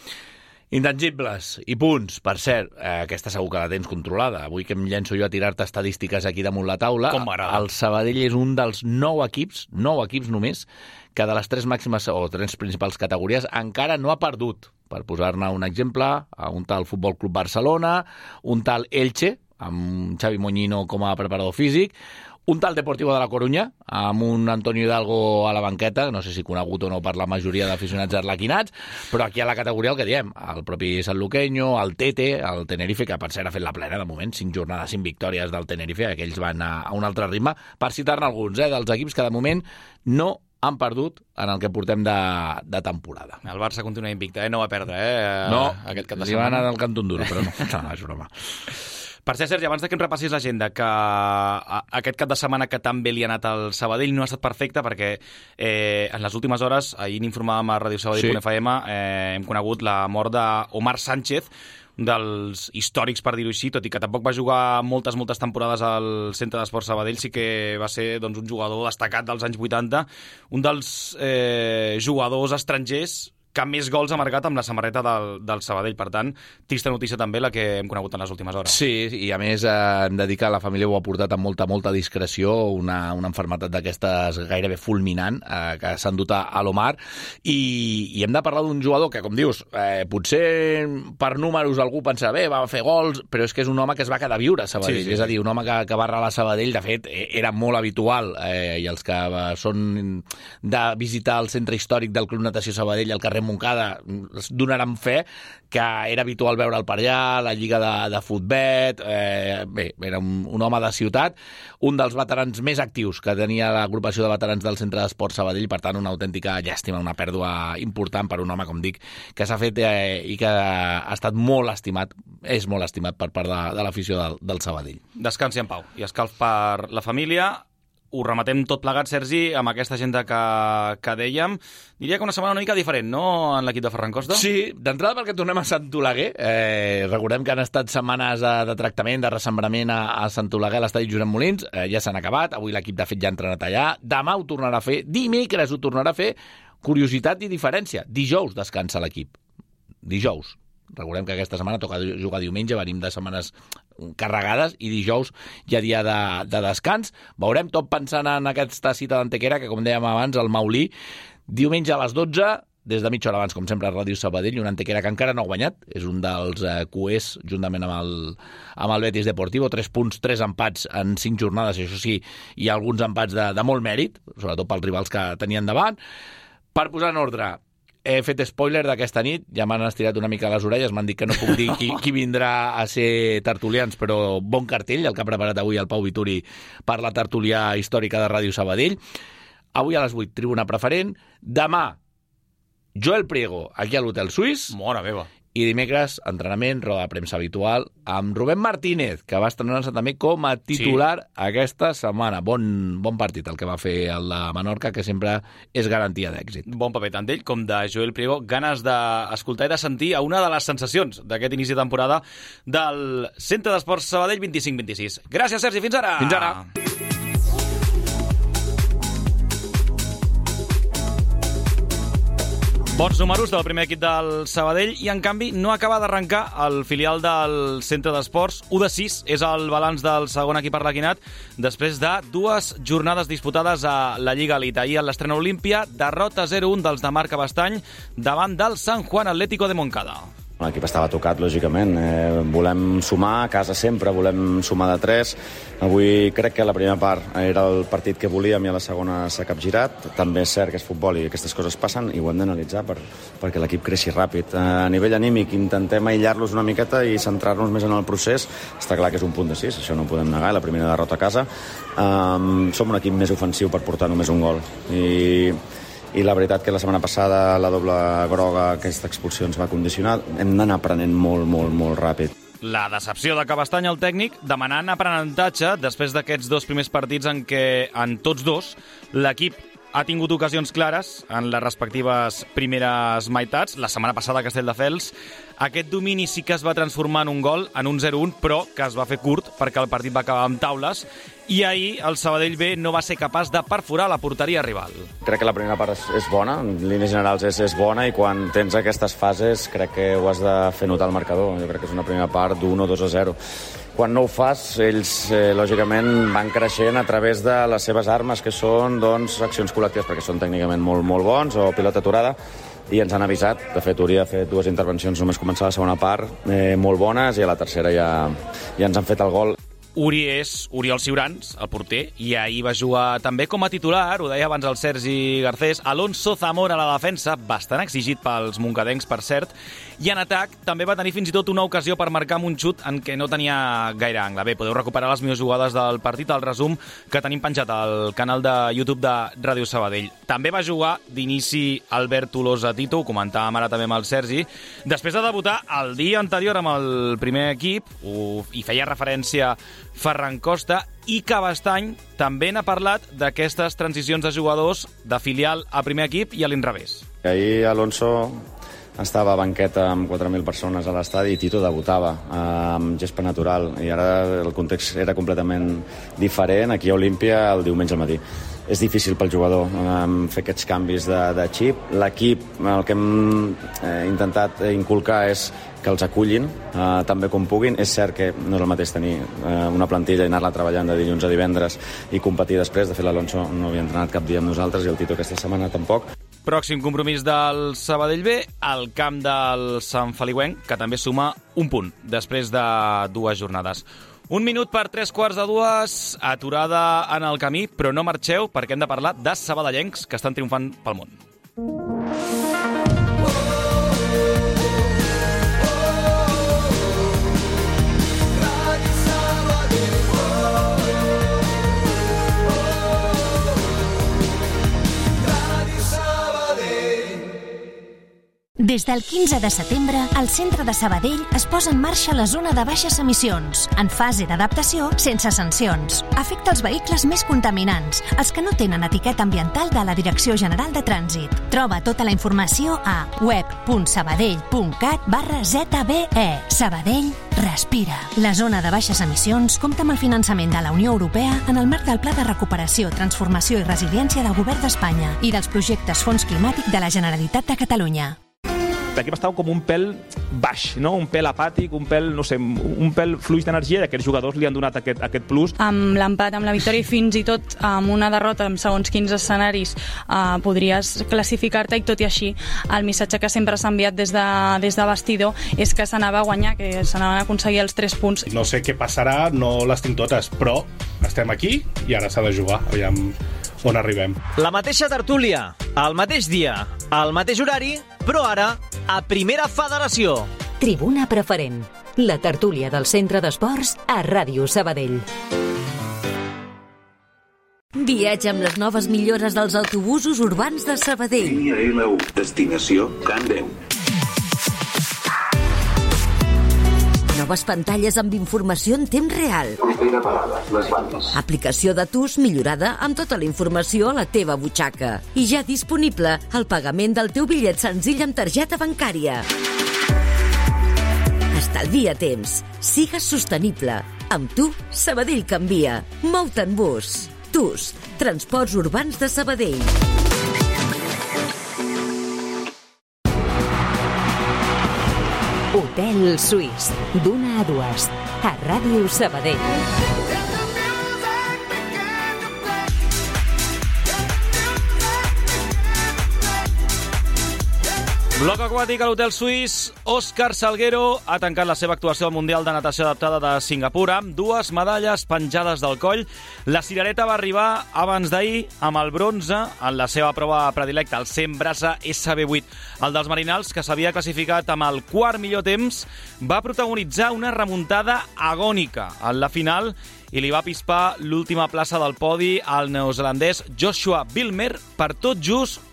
Intangibles i punts, per cert, eh, aquesta segur que la tens controlada. Avui que em llenço jo a tirar-te estadístiques aquí damunt la taula, el Sabadell és un dels nou equips, nou equips només, que de les tres màximes o tres principals categories encara no ha perdut. Per posar-ne un exemple, un tal Futbol Club Barcelona, un tal Elche, amb Xavi Moñino com a preparador físic, un tal Deportivo de la Coruña, amb un Antonio Hidalgo a la banqueta, no sé si conegut o no per la majoria d'aficionats arlequinats, però aquí a la categoria el que diem, el propi Sanluqueño, el Tete, el Tenerife, que per cert ha fet la plena de moment, cinc jornades, cinc victòries del Tenerife, aquells van a, a un altre ritme, per citar-ne alguns, eh, dels equips que de moment no han perdut en el que portem de, de temporada. El Barça continua invicte, eh? No va perdre, eh? No, aquest cap de li va anar del Cantón Duro, però no, no, és broma. Per cert, Sergi, abans que em repassis l'agenda, que aquest cap de setmana que també li ha anat al Sabadell no ha estat perfecte perquè eh, en les últimes hores, ahir n'informàvem a Ràdio Sabadell punt F M, eh, hem conegut la mort d'Omar Sánchez, un dels històrics, per dir-ho així, tot i que tampoc va jugar moltes, moltes temporades al Centre d'Esports Sabadell, sí que va ser doncs, un jugador destacat dels anys vuitanta, un dels eh, jugadors estrangers que més gols ha marcat amb la samarreta del, del Sabadell. Per tant, trista notícia també la que hem conegut en les últimes hores. Sí, i a més eh, hem de dir que la família ho ha portat amb molta, molta discreció, una, una enfermetat d'aquestes gairebé fulminant eh, que s'ha endut a l'Omar, i, i hem de parlar d'un jugador que, com dius, eh, potser per números algú pensa, bé, va fer gols, però és que és un home que es va quedar a viure a Sabadell, sí, sí, és a dir, un home que, que va arrelar a Sabadell, de fet, era molt habitual, eh, i els que són de visitar el centre històric del Club Natació Sabadell, al carrer Montcada, donaran fe que era habitual veure'l per allà, la lliga de, de futbet, eh, bé, era un, un home de ciutat, un dels veterans més actius que tenia l'agrupació de veterans del Centre d'Esports Sabadell, per tant, una autèntica llàstima, una pèrdua important per un home, com dic, que s'ha fet eh, i que ha estat molt estimat, és molt estimat per part de, de l'afició del, del Sabadell. Descansi en pau i escalf per la família. Ho rematem tot plegat, Sergi, amb aquesta agenda que, que dèiem. Diria que una setmana una mica diferent, no?, en l'equip de Ferran Costa? Sí, d'entrada perquè tornem a Sant Oleguer. Eh, recordem que han estat setmanes de, de tractament, de ressembrament a, a Sant Oleguer, a l'estadi Josep Molins. Eh, ja s'han acabat. Avui l'equip, de fet, ja ha entrenat allà. Demà ho tornarà a fer. Dimecres ho tornarà a fer. Curiositat i diferència. Dijous descansa l'equip. Dijous. Recordem que aquesta setmana toca jugar diumenge, venim de setmanes carregades i dijous hi ha dia de, de descans. Veurem, tot pensant en aquesta cita d'Antequera, que com dèiem abans, el Maulí, diumenge a les dotze, des de mitja hora abans, com sempre, a Ràdio Sabadell, i un Antequera que encara no ha guanyat, és un dels eh, cuers, juntament amb el, amb el Betis Deportivo, tres punts, tres empats en cinc jornades, i això sí, hi ha alguns empats de, de molt mèrit, sobretot pels rivals que tenien davant. Per posar en ordre, he fet spoiler d'aquesta nit, ja m'han estirat una mica les orelles, m'han dit que no puc dir qui, qui vindrà a ser tertulians, però bon cartell, el que ha preparat avui el Pau Vituri per la tertúlia històrica de Ràdio Sabadell. Avui a les vuit, tribuna preferent. Demà, Joel Priego, aquí a l'Hotel Suís. Mora meva. I dimecres, entrenament, roda de premsa habitual, amb Rubén Martínez, que va estrenar-se també com a titular sí. aquesta setmana. Bon, bon partit el que va fer el de Menorca, que sempre és garantia d'èxit. Bon paper tant d'ell com de Joel Priego. Ganes d'escoltar i de sentir a una de les sensacions d'aquest inici de temporada del Centre d'Esports Sabadell vint-i-cinc vint-i-sis. Gràcies, Sergi. Fins ara. Fins ara. Bons números del primer equip del Sabadell i, en canvi, no acaba d'arrencar el filial del Centre d'Esports. u de sis és el balanç del segon equip arlequinat després de dues jornades disputades a la Lliga Elite. Ahir a l'Estrena Olímpia, derrota zero un dels de Marc Abastany davant del San Juan Atlético de Montcada. L'equip estava tocat, lògicament. Eh, volem sumar a casa sempre, volem sumar de tres. Avui crec que la primera part era el partit que volíem i a la segona s'ha capgirat. També és cert que és futbol i aquestes coses passen i ho hem d'analitzar per, perquè l'equip creixi ràpid. Eh, a nivell anímic intentem aïllar-los una miqueta i centrar-nos més en el procés. Està clar que és un punt de sis, això no ho podem negar, la primera derrota a casa. Eh, som un equip més ofensiu per portar només un gol. I... i la veritat que la setmana passada la doble groga, aquesta expulsió ens va condicionar. Hem d'anar aprenent molt, molt, molt ràpid. La decepció de Cabestany, el tècnic, demanant aprenentatge després d'aquests dos primers partits en què, en tots dos, l'equip ha tingut ocasions clares en les respectives primeres meitats. La setmana passada a Castelldefels aquest domini sí que es va transformar en un gol, en un zero un, però que es va fer curt perquè el partit va acabar amb taules i ahir el Sabadell B no va ser capaç de perforar la porteria rival. Crec que la primera part és, és bona, en línies generals és, és bona, i quan tens aquestes fases crec que ho has de fer notar al marcador. Jo crec que és una primera part d'un o dos a zero. Quan no ho fas, ells, eh, lògicament, van creixent a través de les seves armes, que són, doncs, accions col·lectives, perquè són tècnicament molt, molt bons, o pilota aturada, i ens han avisat. De fet, hauria fet dues intervencions només començar la segona part, eh, molt bones, i a la tercera ja, ja ens han fet el gol. Uri és Oriol Ciurans, el porter, i ahir va jugar també com a titular, ho deia abans el Sergi Garcés, Alonso Zamora a la defensa, bastant exigit pels moncadencs, per cert, i en atac també va tenir fins i tot una ocasió per marcar amb un xut en què no tenia gaire angle. Bé, podeu recuperar les millors jugades del partit, el resum que tenim penjat al canal de YouTube de Ràdio Sabadell. També va jugar d'inici Albert Tolosa Tito, ho comentàvem ara també amb el Sergi, després de debutar el dia anterior amb el primer equip, i feia referència Ferran Costa, i Cabestany també n'ha parlat d'aquestes transicions de jugadors de filial a primer equip i a l'inrevés. Ahir Alonso estava a banqueta amb quatre mil persones a l'estadi i Tito debutava amb gespa natural, i ara el context era completament diferent aquí a Olímpia el diumenge al matí. És difícil pel jugador um, fer aquests canvis de, de xip. L'equip, el que hem eh, intentat inculcar és que els acullin eh, també com puguin. És cert que no és el mateix tenir eh, una plantilla i anar-la treballant de dilluns a divendres i competir després. De fet, l'Alonso no havia entrenat cap dia amb nosaltres i el Tito aquesta setmana tampoc. Pròxim compromís del Sabadell B, al camp del Sant Feliuenc, que també suma un punt després de dues jornades. Un minut per tres quarts de dues, aturada en el camí, però no marxeu perquè hem de parlar de sabadellencs que estan triomfant pel món. Des del quinze de setembre, el centre de Sabadell es posa en marxa la zona de baixes emissions, en fase d'adaptació sense sancions. Afecta els vehicles més contaminants, els que no tenen etiqueta ambiental de la Direcció General de Trànsit. Troba tota la informació a web punt sabadell punt cat barra zeta be e. Sabadell respira. La zona de baixes emissions compta amb el finançament de la Unió Europea en el marc del Pla de Recuperació, Transformació i Resiliència del Govern d'Espanya i dels projectes Fons Climàtic de la Generalitat de Catalunya. L'equip estava com un pèl baix, no? Un pèl apàtic, un pèl, no sé, un pèl fluix d'energia, i aquests jugadors li han donat aquest, aquest plus. Amb l'empat, amb la victòria i fins i tot amb una derrota en segons quins escenaris eh, podries classificar-te, i tot i així el missatge que sempre s'ha enviat des de, des de vestidor és que s'anava a guanyar, que s'anaven a aconseguir els tres punts. No sé què passarà, no les tinc totes, però estem aquí i ara s'ha de jugar, aviam on arribem. La mateixa tertúlia, el mateix dia, el mateix horari, però ara a Primera Federació. Tribuna Preferent, la tertúlia del Centre d'Esports a Ràdio Sabadell. Viatja amb les noves millores dels autobusos urbans de Sabadell. Línia L u, destinació Can Déu. Noves pantalles amb informació en temps real. Propera parada, les bandes. Aplicació de T U S millorada amb tota la informació a la teva butxaca. I ja disponible el pagament del teu bitllet senzill amb targeta bancària. Estalvia temps. Sigues sostenible. Amb tu, Sabadell canvia. Mou-te en bus. T U S, Transports Urbans de Sabadell. Hotel Suís, d'una a dues, a Ràdio Sabadell. Bloc aquàtic a l'Hotel Suís. Òscar Salguero ha tancat la seva actuació al Mundial de Natació Adaptada de Singapur amb dues medalles penjades del coll. La cirereta va arribar abans d'ahir amb el bronze en la seva prova predilecta, el cent braça esse be vuit. El dels marinals, que s'havia classificat amb el quart millor temps, va protagonitzar una remuntada agònica en la final i li va pispar l'última plaça del podi al neozelandès Joshua Vilmer per tot just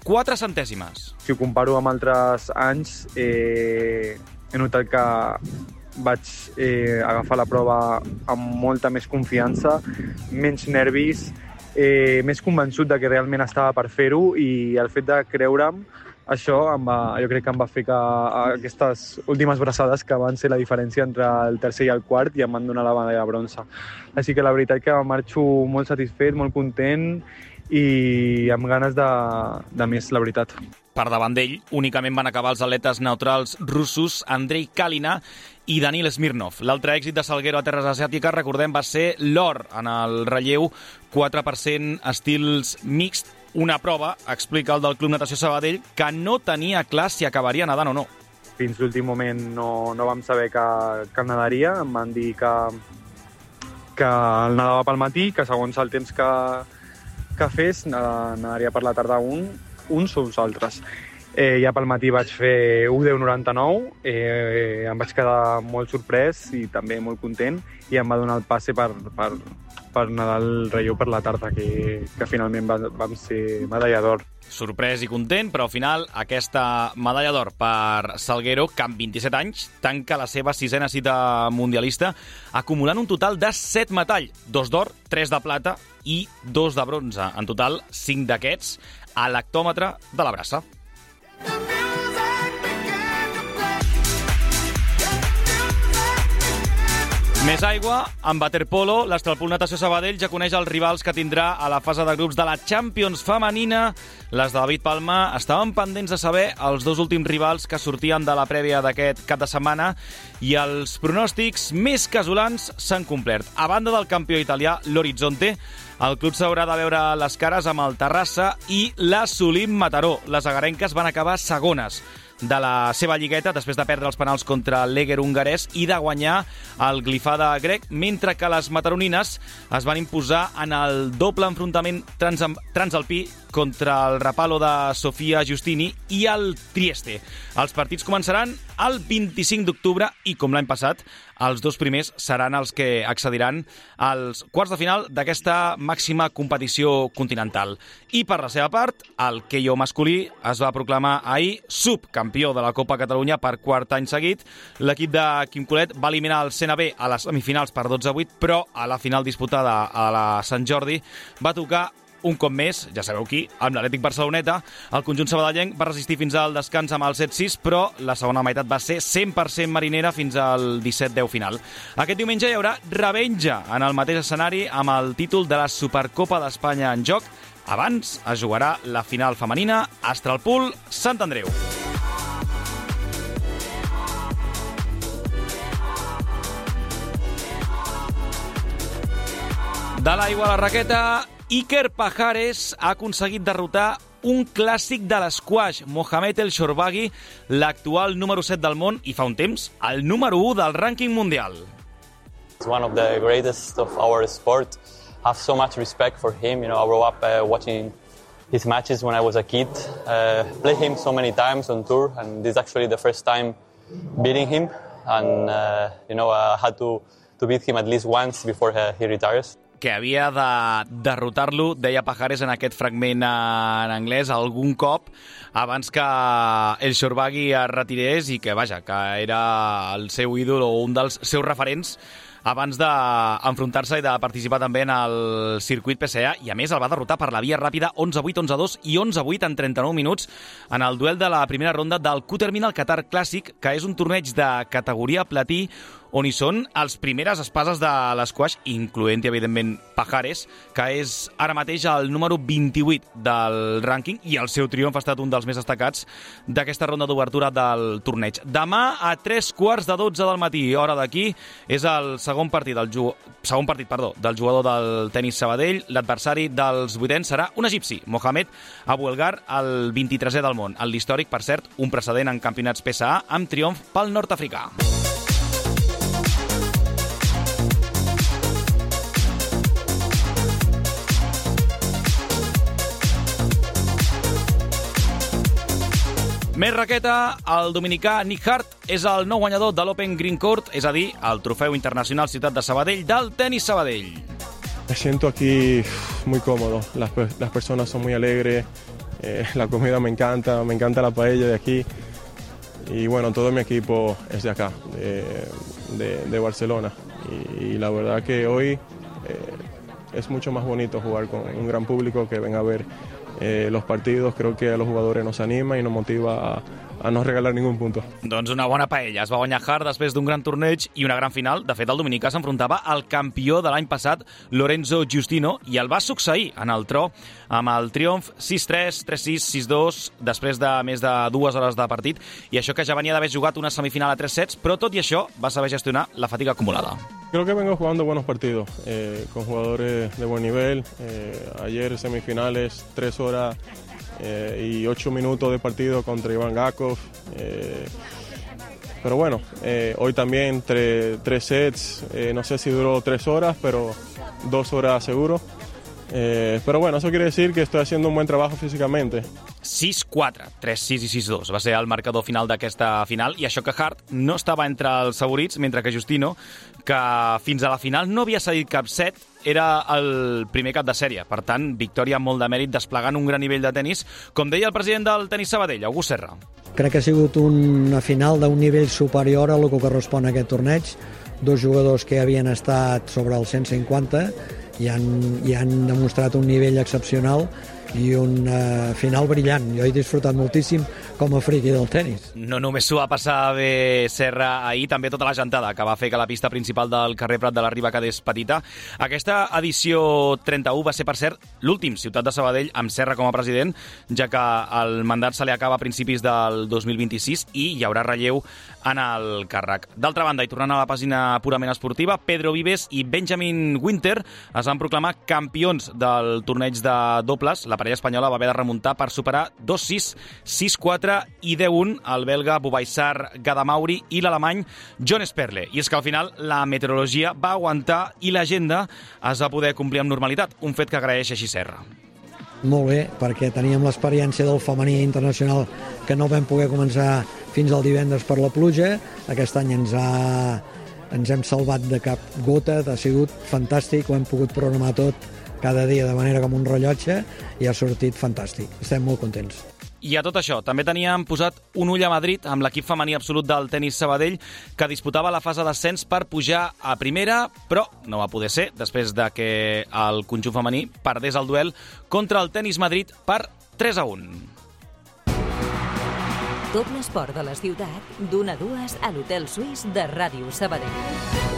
quatre centèsimes. Si ho comparo amb altres anys, eh, he notat que vaig eh, agafar la prova amb molta més confiança, menys nervis, eh, més convençut de que realment estava per fer-ho, i el fet de creure'm, això em va, jo crec que em va fer que aquestes últimes braçades que van ser la diferència entre el tercer i el quart i em van donar la medalla de bronze. Així que la veritat que marxo molt satisfet, molt content i amb ganes de, de més, la veritat. Per davant d'ell, únicament van acabar els atletes neutrals russos Andrei Kalina i Danil Smirnov. L'altre èxit de Salguero a terres asiàtiques, recordem, va ser l'or en el relleu, quatre per cent estils mixt, una prova, explica el del Club Natació Sabadell, que no tenia clar si acabaria nedant o no. Fins l'últim moment no, no vam saber que, que nadaria, em van dir que, que el nedava pel matí, que segons el temps que, que fes, nadaria per la tarda un, uns o uns altres. Eh, ja pel matí vaig fer u deu noranta-nou, eh, em vaig quedar molt sorprès i també molt content, i em va donar el passe per, per, per nedar el relleu per la tarda, que, que finalment va, vam ser medalla d'or. Sorprès i content, però al final aquesta medalla d'or per Salguero, que amb vint-i-set anys tanca la seva sisena cita mundialista, acumulant un total de set metalls, dos d'or, tres de plata i dos de bronze. En total, cinc d'aquests a l'hectòmetre de la braça. Més aigua, en waterpolo, l'Estralpool Natació Sabadell ja coneix els rivals que tindrà a la fase de grups de la Champions femenina. Les de David Palma estaven pendents de saber els dos últims rivals que sortien de la prèvia d'aquest cap de setmana, i els pronòstics més casolans s'han complert. A banda del campió italià, l'Horizonte, el club s'haurà de veure les cares amb el Terrassa i la Solim Mataró. Les agarenques van acabar segones de la seva lligueta després de perdre els penals contra l'Eger hongarès i de guanyar el Glifada grec, mentre que les mataronines es van imposar en el doble enfrontament trans transalpí contra el Rapallo de Sofia Giustini i el Trieste. Els partits començaran el vint-i-cinc d'octubre i, com l'any passat, els dos primers seran els que accediran als quarts de final d'aquesta màxima competició continental. I per la seva part, el queio masculí es va proclamar ahir subcampió de la Copa Catalunya per quart any seguit. L'equip de Quim Colet va eliminar el C N B a les semifinals per dotze a vuit, però a la final disputada a la Sant Jordi va tocar un cop més, ja sabeu qui, amb l'Atlètic Barceloneta. El conjunt sabadellenc va resistir fins al descans amb el set sis, però la segona meitat va ser cent per cent marinera fins al disset deu final. Aquest diumenge hi haurà revenja en el mateix escenari amb el títol de la Supercopa d'Espanya en joc. Abans es jugarà la final femenina Estralpool Sant Andreu. De l'aigua a la raqueta, Iker Pajares ha aconseguit derrotar un clàssic de l'esquash, Mohamed El Shorbagy, l'actual número set del món i fa un temps el número u del rànquing mundial. It's one of the greatest of our sport. I have so much respect for him. You know, I grew up uh, watching his matches when I was a kid. Uh, played him so many times on tour, and this is actually the first time beating him. And uh, you know, I had to to beat him at least once before uh, he retires. Que havia de derrotar-lo, deia Pajares en aquest fragment en anglès, algun cop abans que el Shorbagy es retirés, i que, vaja, que era el seu ídol o un dels seus referents abans d'enfrontar-se i de participar també en el circuit P C A, i a més el va derrotar per la via ràpida onze a vuit, onze a dos i onze a vuit en trenta-nou minuts en el duel de la primera ronda del Q Terminal Qatar Classic, que és un torneig de categoria platí on hi són els primeres espases de l'esquash, incloent-hi, evidentment, Pajares, que és ara mateix el número vint-i-vuit del rànquing, i el seu triomf ha estat un dels més destacats d'aquesta ronda d'obertura del torneig. Demà, a tres quarts de dotze del matí, hora d'aquí, és el segon partit, del ju... segon partit perdó, del jugador del tenis Sabadell. L'adversari dels vuitens serà un egipci, Mohamed Abu Elgar, el vint-i-tresè del món. En l'històric, per cert, un precedent en campionats P C A, amb triomf pel nord-africà. Més raqueta, el dominicà Nick Hart és el nou guanyador de l'Open Green Court, és a dir, el trofeu internacional Ciutat de Sabadell del tenis Sabadell. Me siento aquí muy cómodo, las, las personas son muy alegres, eh, la comida me encanta, me encanta la paella de aquí. Y bueno, todo mi equipo es de acá, de, de, de Barcelona. Y, y la verdad que hoy eh, es mucho más bonito jugar con un gran público que venga a ver eh, los partidos. Creo que a los jugadores nos anima y nos motiva a, a no regalar ningún punto. Doncs una bona paella. Es va guanyar Hart després d'un gran torneig i una gran final. De fet, el dominicà s'enfrontava al campió de l'any passat, Lorenzo Giustino, i el va succeir en el tro amb el triomf sis tres, tres sis, sis dos, després de més de dues hores de partit, i això que ja venia d'haver jugat una semifinal a tres sets, però tot i això va saber gestionar la fatiga acumulada. Creo que vengo jugando buenos partidos, eh, con jugadores de buen nivel. Eh, ayer semifinales, tres horas eh, y ocho minutos de partido contra Iván Gakov. Eh, pero bueno, eh, hoy también tre, tres sets, eh, no sé si duró tres horas, pero dos horas seguro. Eh, pero bueno, eso quiere decir que estoy haciendo un buen trabajo físicamente. sis quatre, tres sis i sis dos va ser el marcador final d'aquesta final, i això que Hart no estava entre els favorits, mentre que Giustino, que fins a la final no havia cedit cap set, era el primer cap de sèrie. Per tant, victòria amb molt de mèrit, desplegant un gran nivell de tennis, com deia el president del Tenis Sabadell, August Serra. Crec que ha sigut una final d'un nivell superior a el que correspon a aquest torneig. Dos jugadors que havien estat sobre els cent cinquanta i han, i han demostrat un nivell excepcional i una final brillant. Jo he disfrutat moltíssim com a friqui del tenis. No només s'ho va passar bé Serra ahir, també tota la gentada que va fer que la pista principal del carrer Prat de la Riba quedés petita. Aquesta edició trenta-u va ser, per cert, l'últim Ciutat de Sabadell amb Serra com a president, ja que el mandat se li acaba a principis del dos mil vint-i-sis i hi haurà relleu en el càrrec. D'altra banda, i tornant a la pàgina purament esportiva, Pedro Vives i Benjamin Winter es van proclamar campions del torneig de dobles. La parella espanyola va haver de remuntar per superar dos sis, sis quatre i deu un el belga Bubaisar Gadamauri i l'alemany John Sperle. I és que al final la meteorologia va aguantar i l'agenda es va poder complir amb normalitat, un fet que agraeix així Serra. Molt bé, perquè teníem l'experiència del femení internacional que no vam poder començar fins al divendres per la pluja. Aquest any ens, ha, ens hem salvat de cap gota, ha sigut fantàstic, ho hem pogut programar tot cada dia de manera com un rellotge i ha sortit fantàstic. Estem molt contents. I a tot això, també teníem posat un ull a Madrid amb l'equip femení absolut del Tenis Sabadell que disputava la fase d'ascens per pujar a primera, però no va poder ser després de que el conjunt femení perdés el duel contra el Tenis Madrid per tres a un. Tot l'esport de la ciutat, d'una a dues a l'Hotel Suís de Ràdio Sabadell.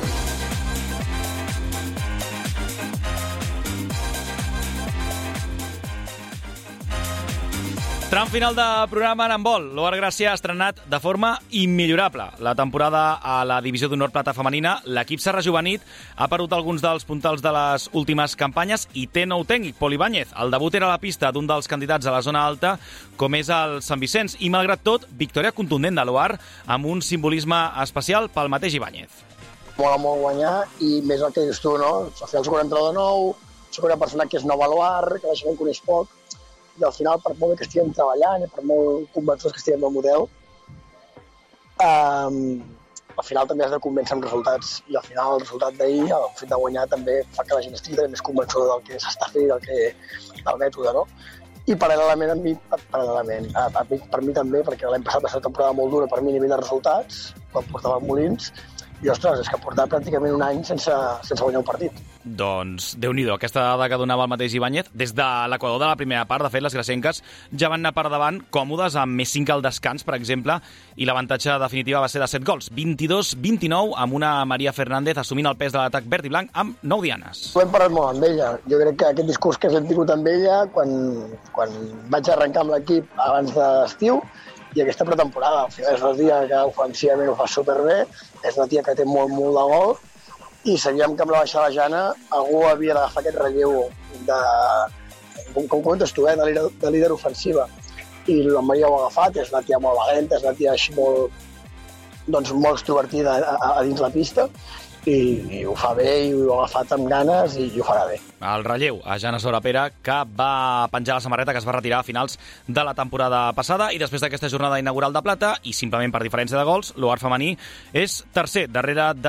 Tram final de programa en handbol. L'Oar Gràcia ha estrenat de forma immillorable la temporada a la divisió d'honor plata femenina. L'equip s'ha rejuvenit, ha perdut alguns dels puntals de les últimes campanyes i té nou tècnic, Pol Ibáñez. El debut era a la pista d'un dels candidats a la zona alta, com és el Sant Vicenç, i malgrat tot, victòria contundent de l'Oar amb un simbolisme especial pel mateix Ibáñez. Mola molt guanyar i més el que dius tu, no? Al final soc un entrenador nou, soc una persona que és nova a l'Oar, que la gent coneix poc, i al final, per molt que estiguem treballant i per molt convençuts que estiguem del model, um, al final també has de convèncer amb resultats. I al final el resultat d'ahir, el fet de guanyar, també fa que la gent estigui més convençuda del que s'està fent, del, que, del mètode, no? I paral·lelament, a mi, paral·lelament a, a mi, per mi també, perquè l'any passat va ser una temporada molt dura per mi a nivell de resultats, quan portava Molins, i, ostres, és que portava pràcticament un any sense, sense guanyar un partit. Doncs, Déu-n'hi-do, aquesta dada que donava el mateix Ibáñez. Des de l'Equador de la primera part, de fet, les gracienques ja van anar per davant, còmodes, amb més cinc al descans, per exemple, i l'avantatge definitiva va ser de set gols. vint-i-dos vint-i-nou, amb una Maria Fernández assumint el pes de l'atac verd i blanc amb nou dianes. Ho hem parlat molt amb ella. Jo crec que aquest discurs que hem tingut amb ella, quan, quan vaig arrencar amb l'equip abans de l'estiu, i aquesta pretemporada, al final és una tia que ofensivament ho fa superbé, és una tia que té molt, molt de gol, i sabíem que amb la baixada de Jana algú havia d'agafar aquest relleu de, com, com comentes tu, eh, de, líder, de líder ofensiva. I la Maria ho ha agafat, és una tia molt valenta, és una tia així molt, doncs, molt extrovertida a, a, a dins la pista, i, i ho fa bé, i ho ha agafat amb ganes, i, i ho farà bé. El relleu a Jana Sorapera, que va penjar la samarreta que es va retirar a finals de la temporada passada, i després d'aquesta jornada inaugural de plata, i simplement per diferència de gols, l'Oar femení és tercer, darrere de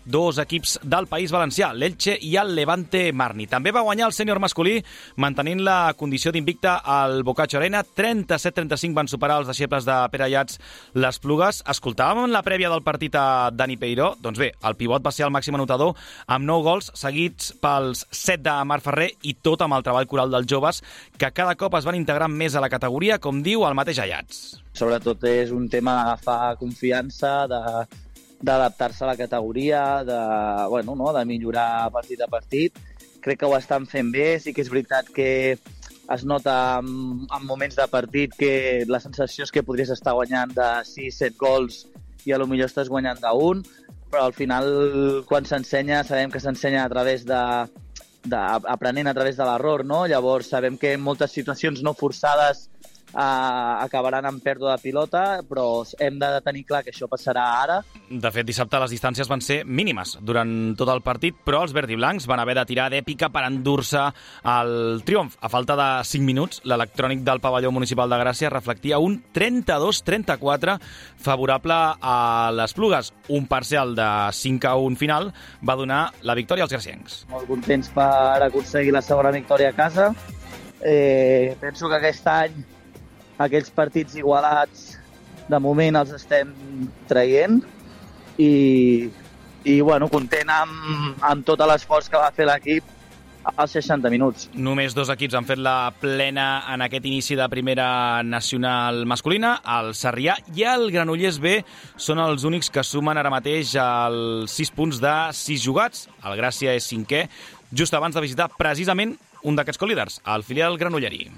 dos equips del País Valencià, l'Elche i el Levante Marni. També va guanyar el sènior masculí, mantenint la condició d'invicta al Bocacho Arena. trenta-set trenta-cinc van superar els deixebles de Pere Ayats les Plugues. Escoltàvem en la prèvia del partit a Dani Peiró. Doncs bé, el pivot va ser el màxim anotador amb nou gols, seguits pels set de Marc Ferrer i tot amb el treball coral dels joves, que cada cop es van integrar més a la categoria, com diu el mateix Ayats. Sobretot és un tema d'agafar confiança, de, d'adaptar-se a la categoria, de, bueno, no, de millorar partit a partit. Crec que ho estan fent bé. Sí que és veritat que es nota en, en moments de partit que la sensació és que podries estar guanyant de sis set gols i a lo millor estàs guanyant d'un, però al final, quan s'ensenya, sabem que s'ensenya a través de, de aprenent a través de l'error, no? Llavors sabem que en moltes situacions no forçades Uh, acabaran amb pèrdua de pilota, però hem de tenir clar que això passarà ara. De fet, dissabte les distàncies van ser mínimes durant tot el partit, però els verdiblancs van haver de tirar d'èpica per endur-se el triomf. A falta de cinc minuts, l'electrònic del pavelló municipal de Gràcia reflectia un trenta-dos trenta-quatre favorable a les Plugues. Un parcial de cinc a un final va donar la victòria als graciencs. Molt contents per aconseguir la segona victòria a casa. Eh, penso que aquest any aquells partits igualats de moment els estem traient i, i bueno, content amb, amb tot l'esforç que va fer l'equip als seixanta minuts. Només dos equips han fet la plena en aquest inici de primera nacional masculina. El Sarrià i el Granollers B són els únics que sumen ara mateix els sis punts de sis jugats. El Gràcia és cinquè, just abans de visitar precisament un d'aquests colíders, el filial granollerí.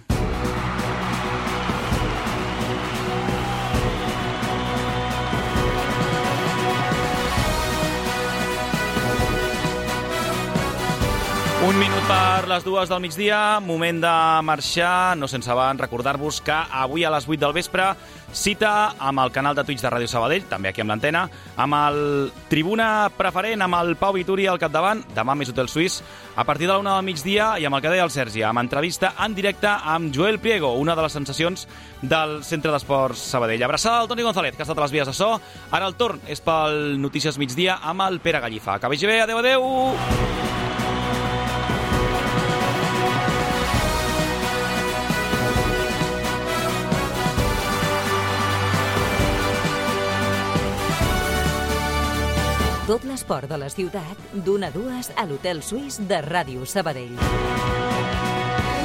Un minut per les dues del migdia, moment de marxar, no sense abans recordar-vos que avui a les vuit del vespre cita amb el canal de Twitch de Ràdio Sabadell, també aquí amb l'antena, amb el Tribuna Preferent, amb el Pau Vituri al capdavant, demà més Hotel Suís, a partir de la una del migdia, i amb el que deia el Sergi, amb entrevista en directe amb Joel Priego, una de les sensacions del Centre d'Esports Sabadell. Abraçada al Toni González, que ha estat a les vies de so. Ara el torn és pel Notícies Migdia amb el Pere Gallifa. Que vagi bé, adeu, adeu! Tot l'esport de la ciutat, d'una a dues a l'Hotel Suís de Ràdio Sabadell.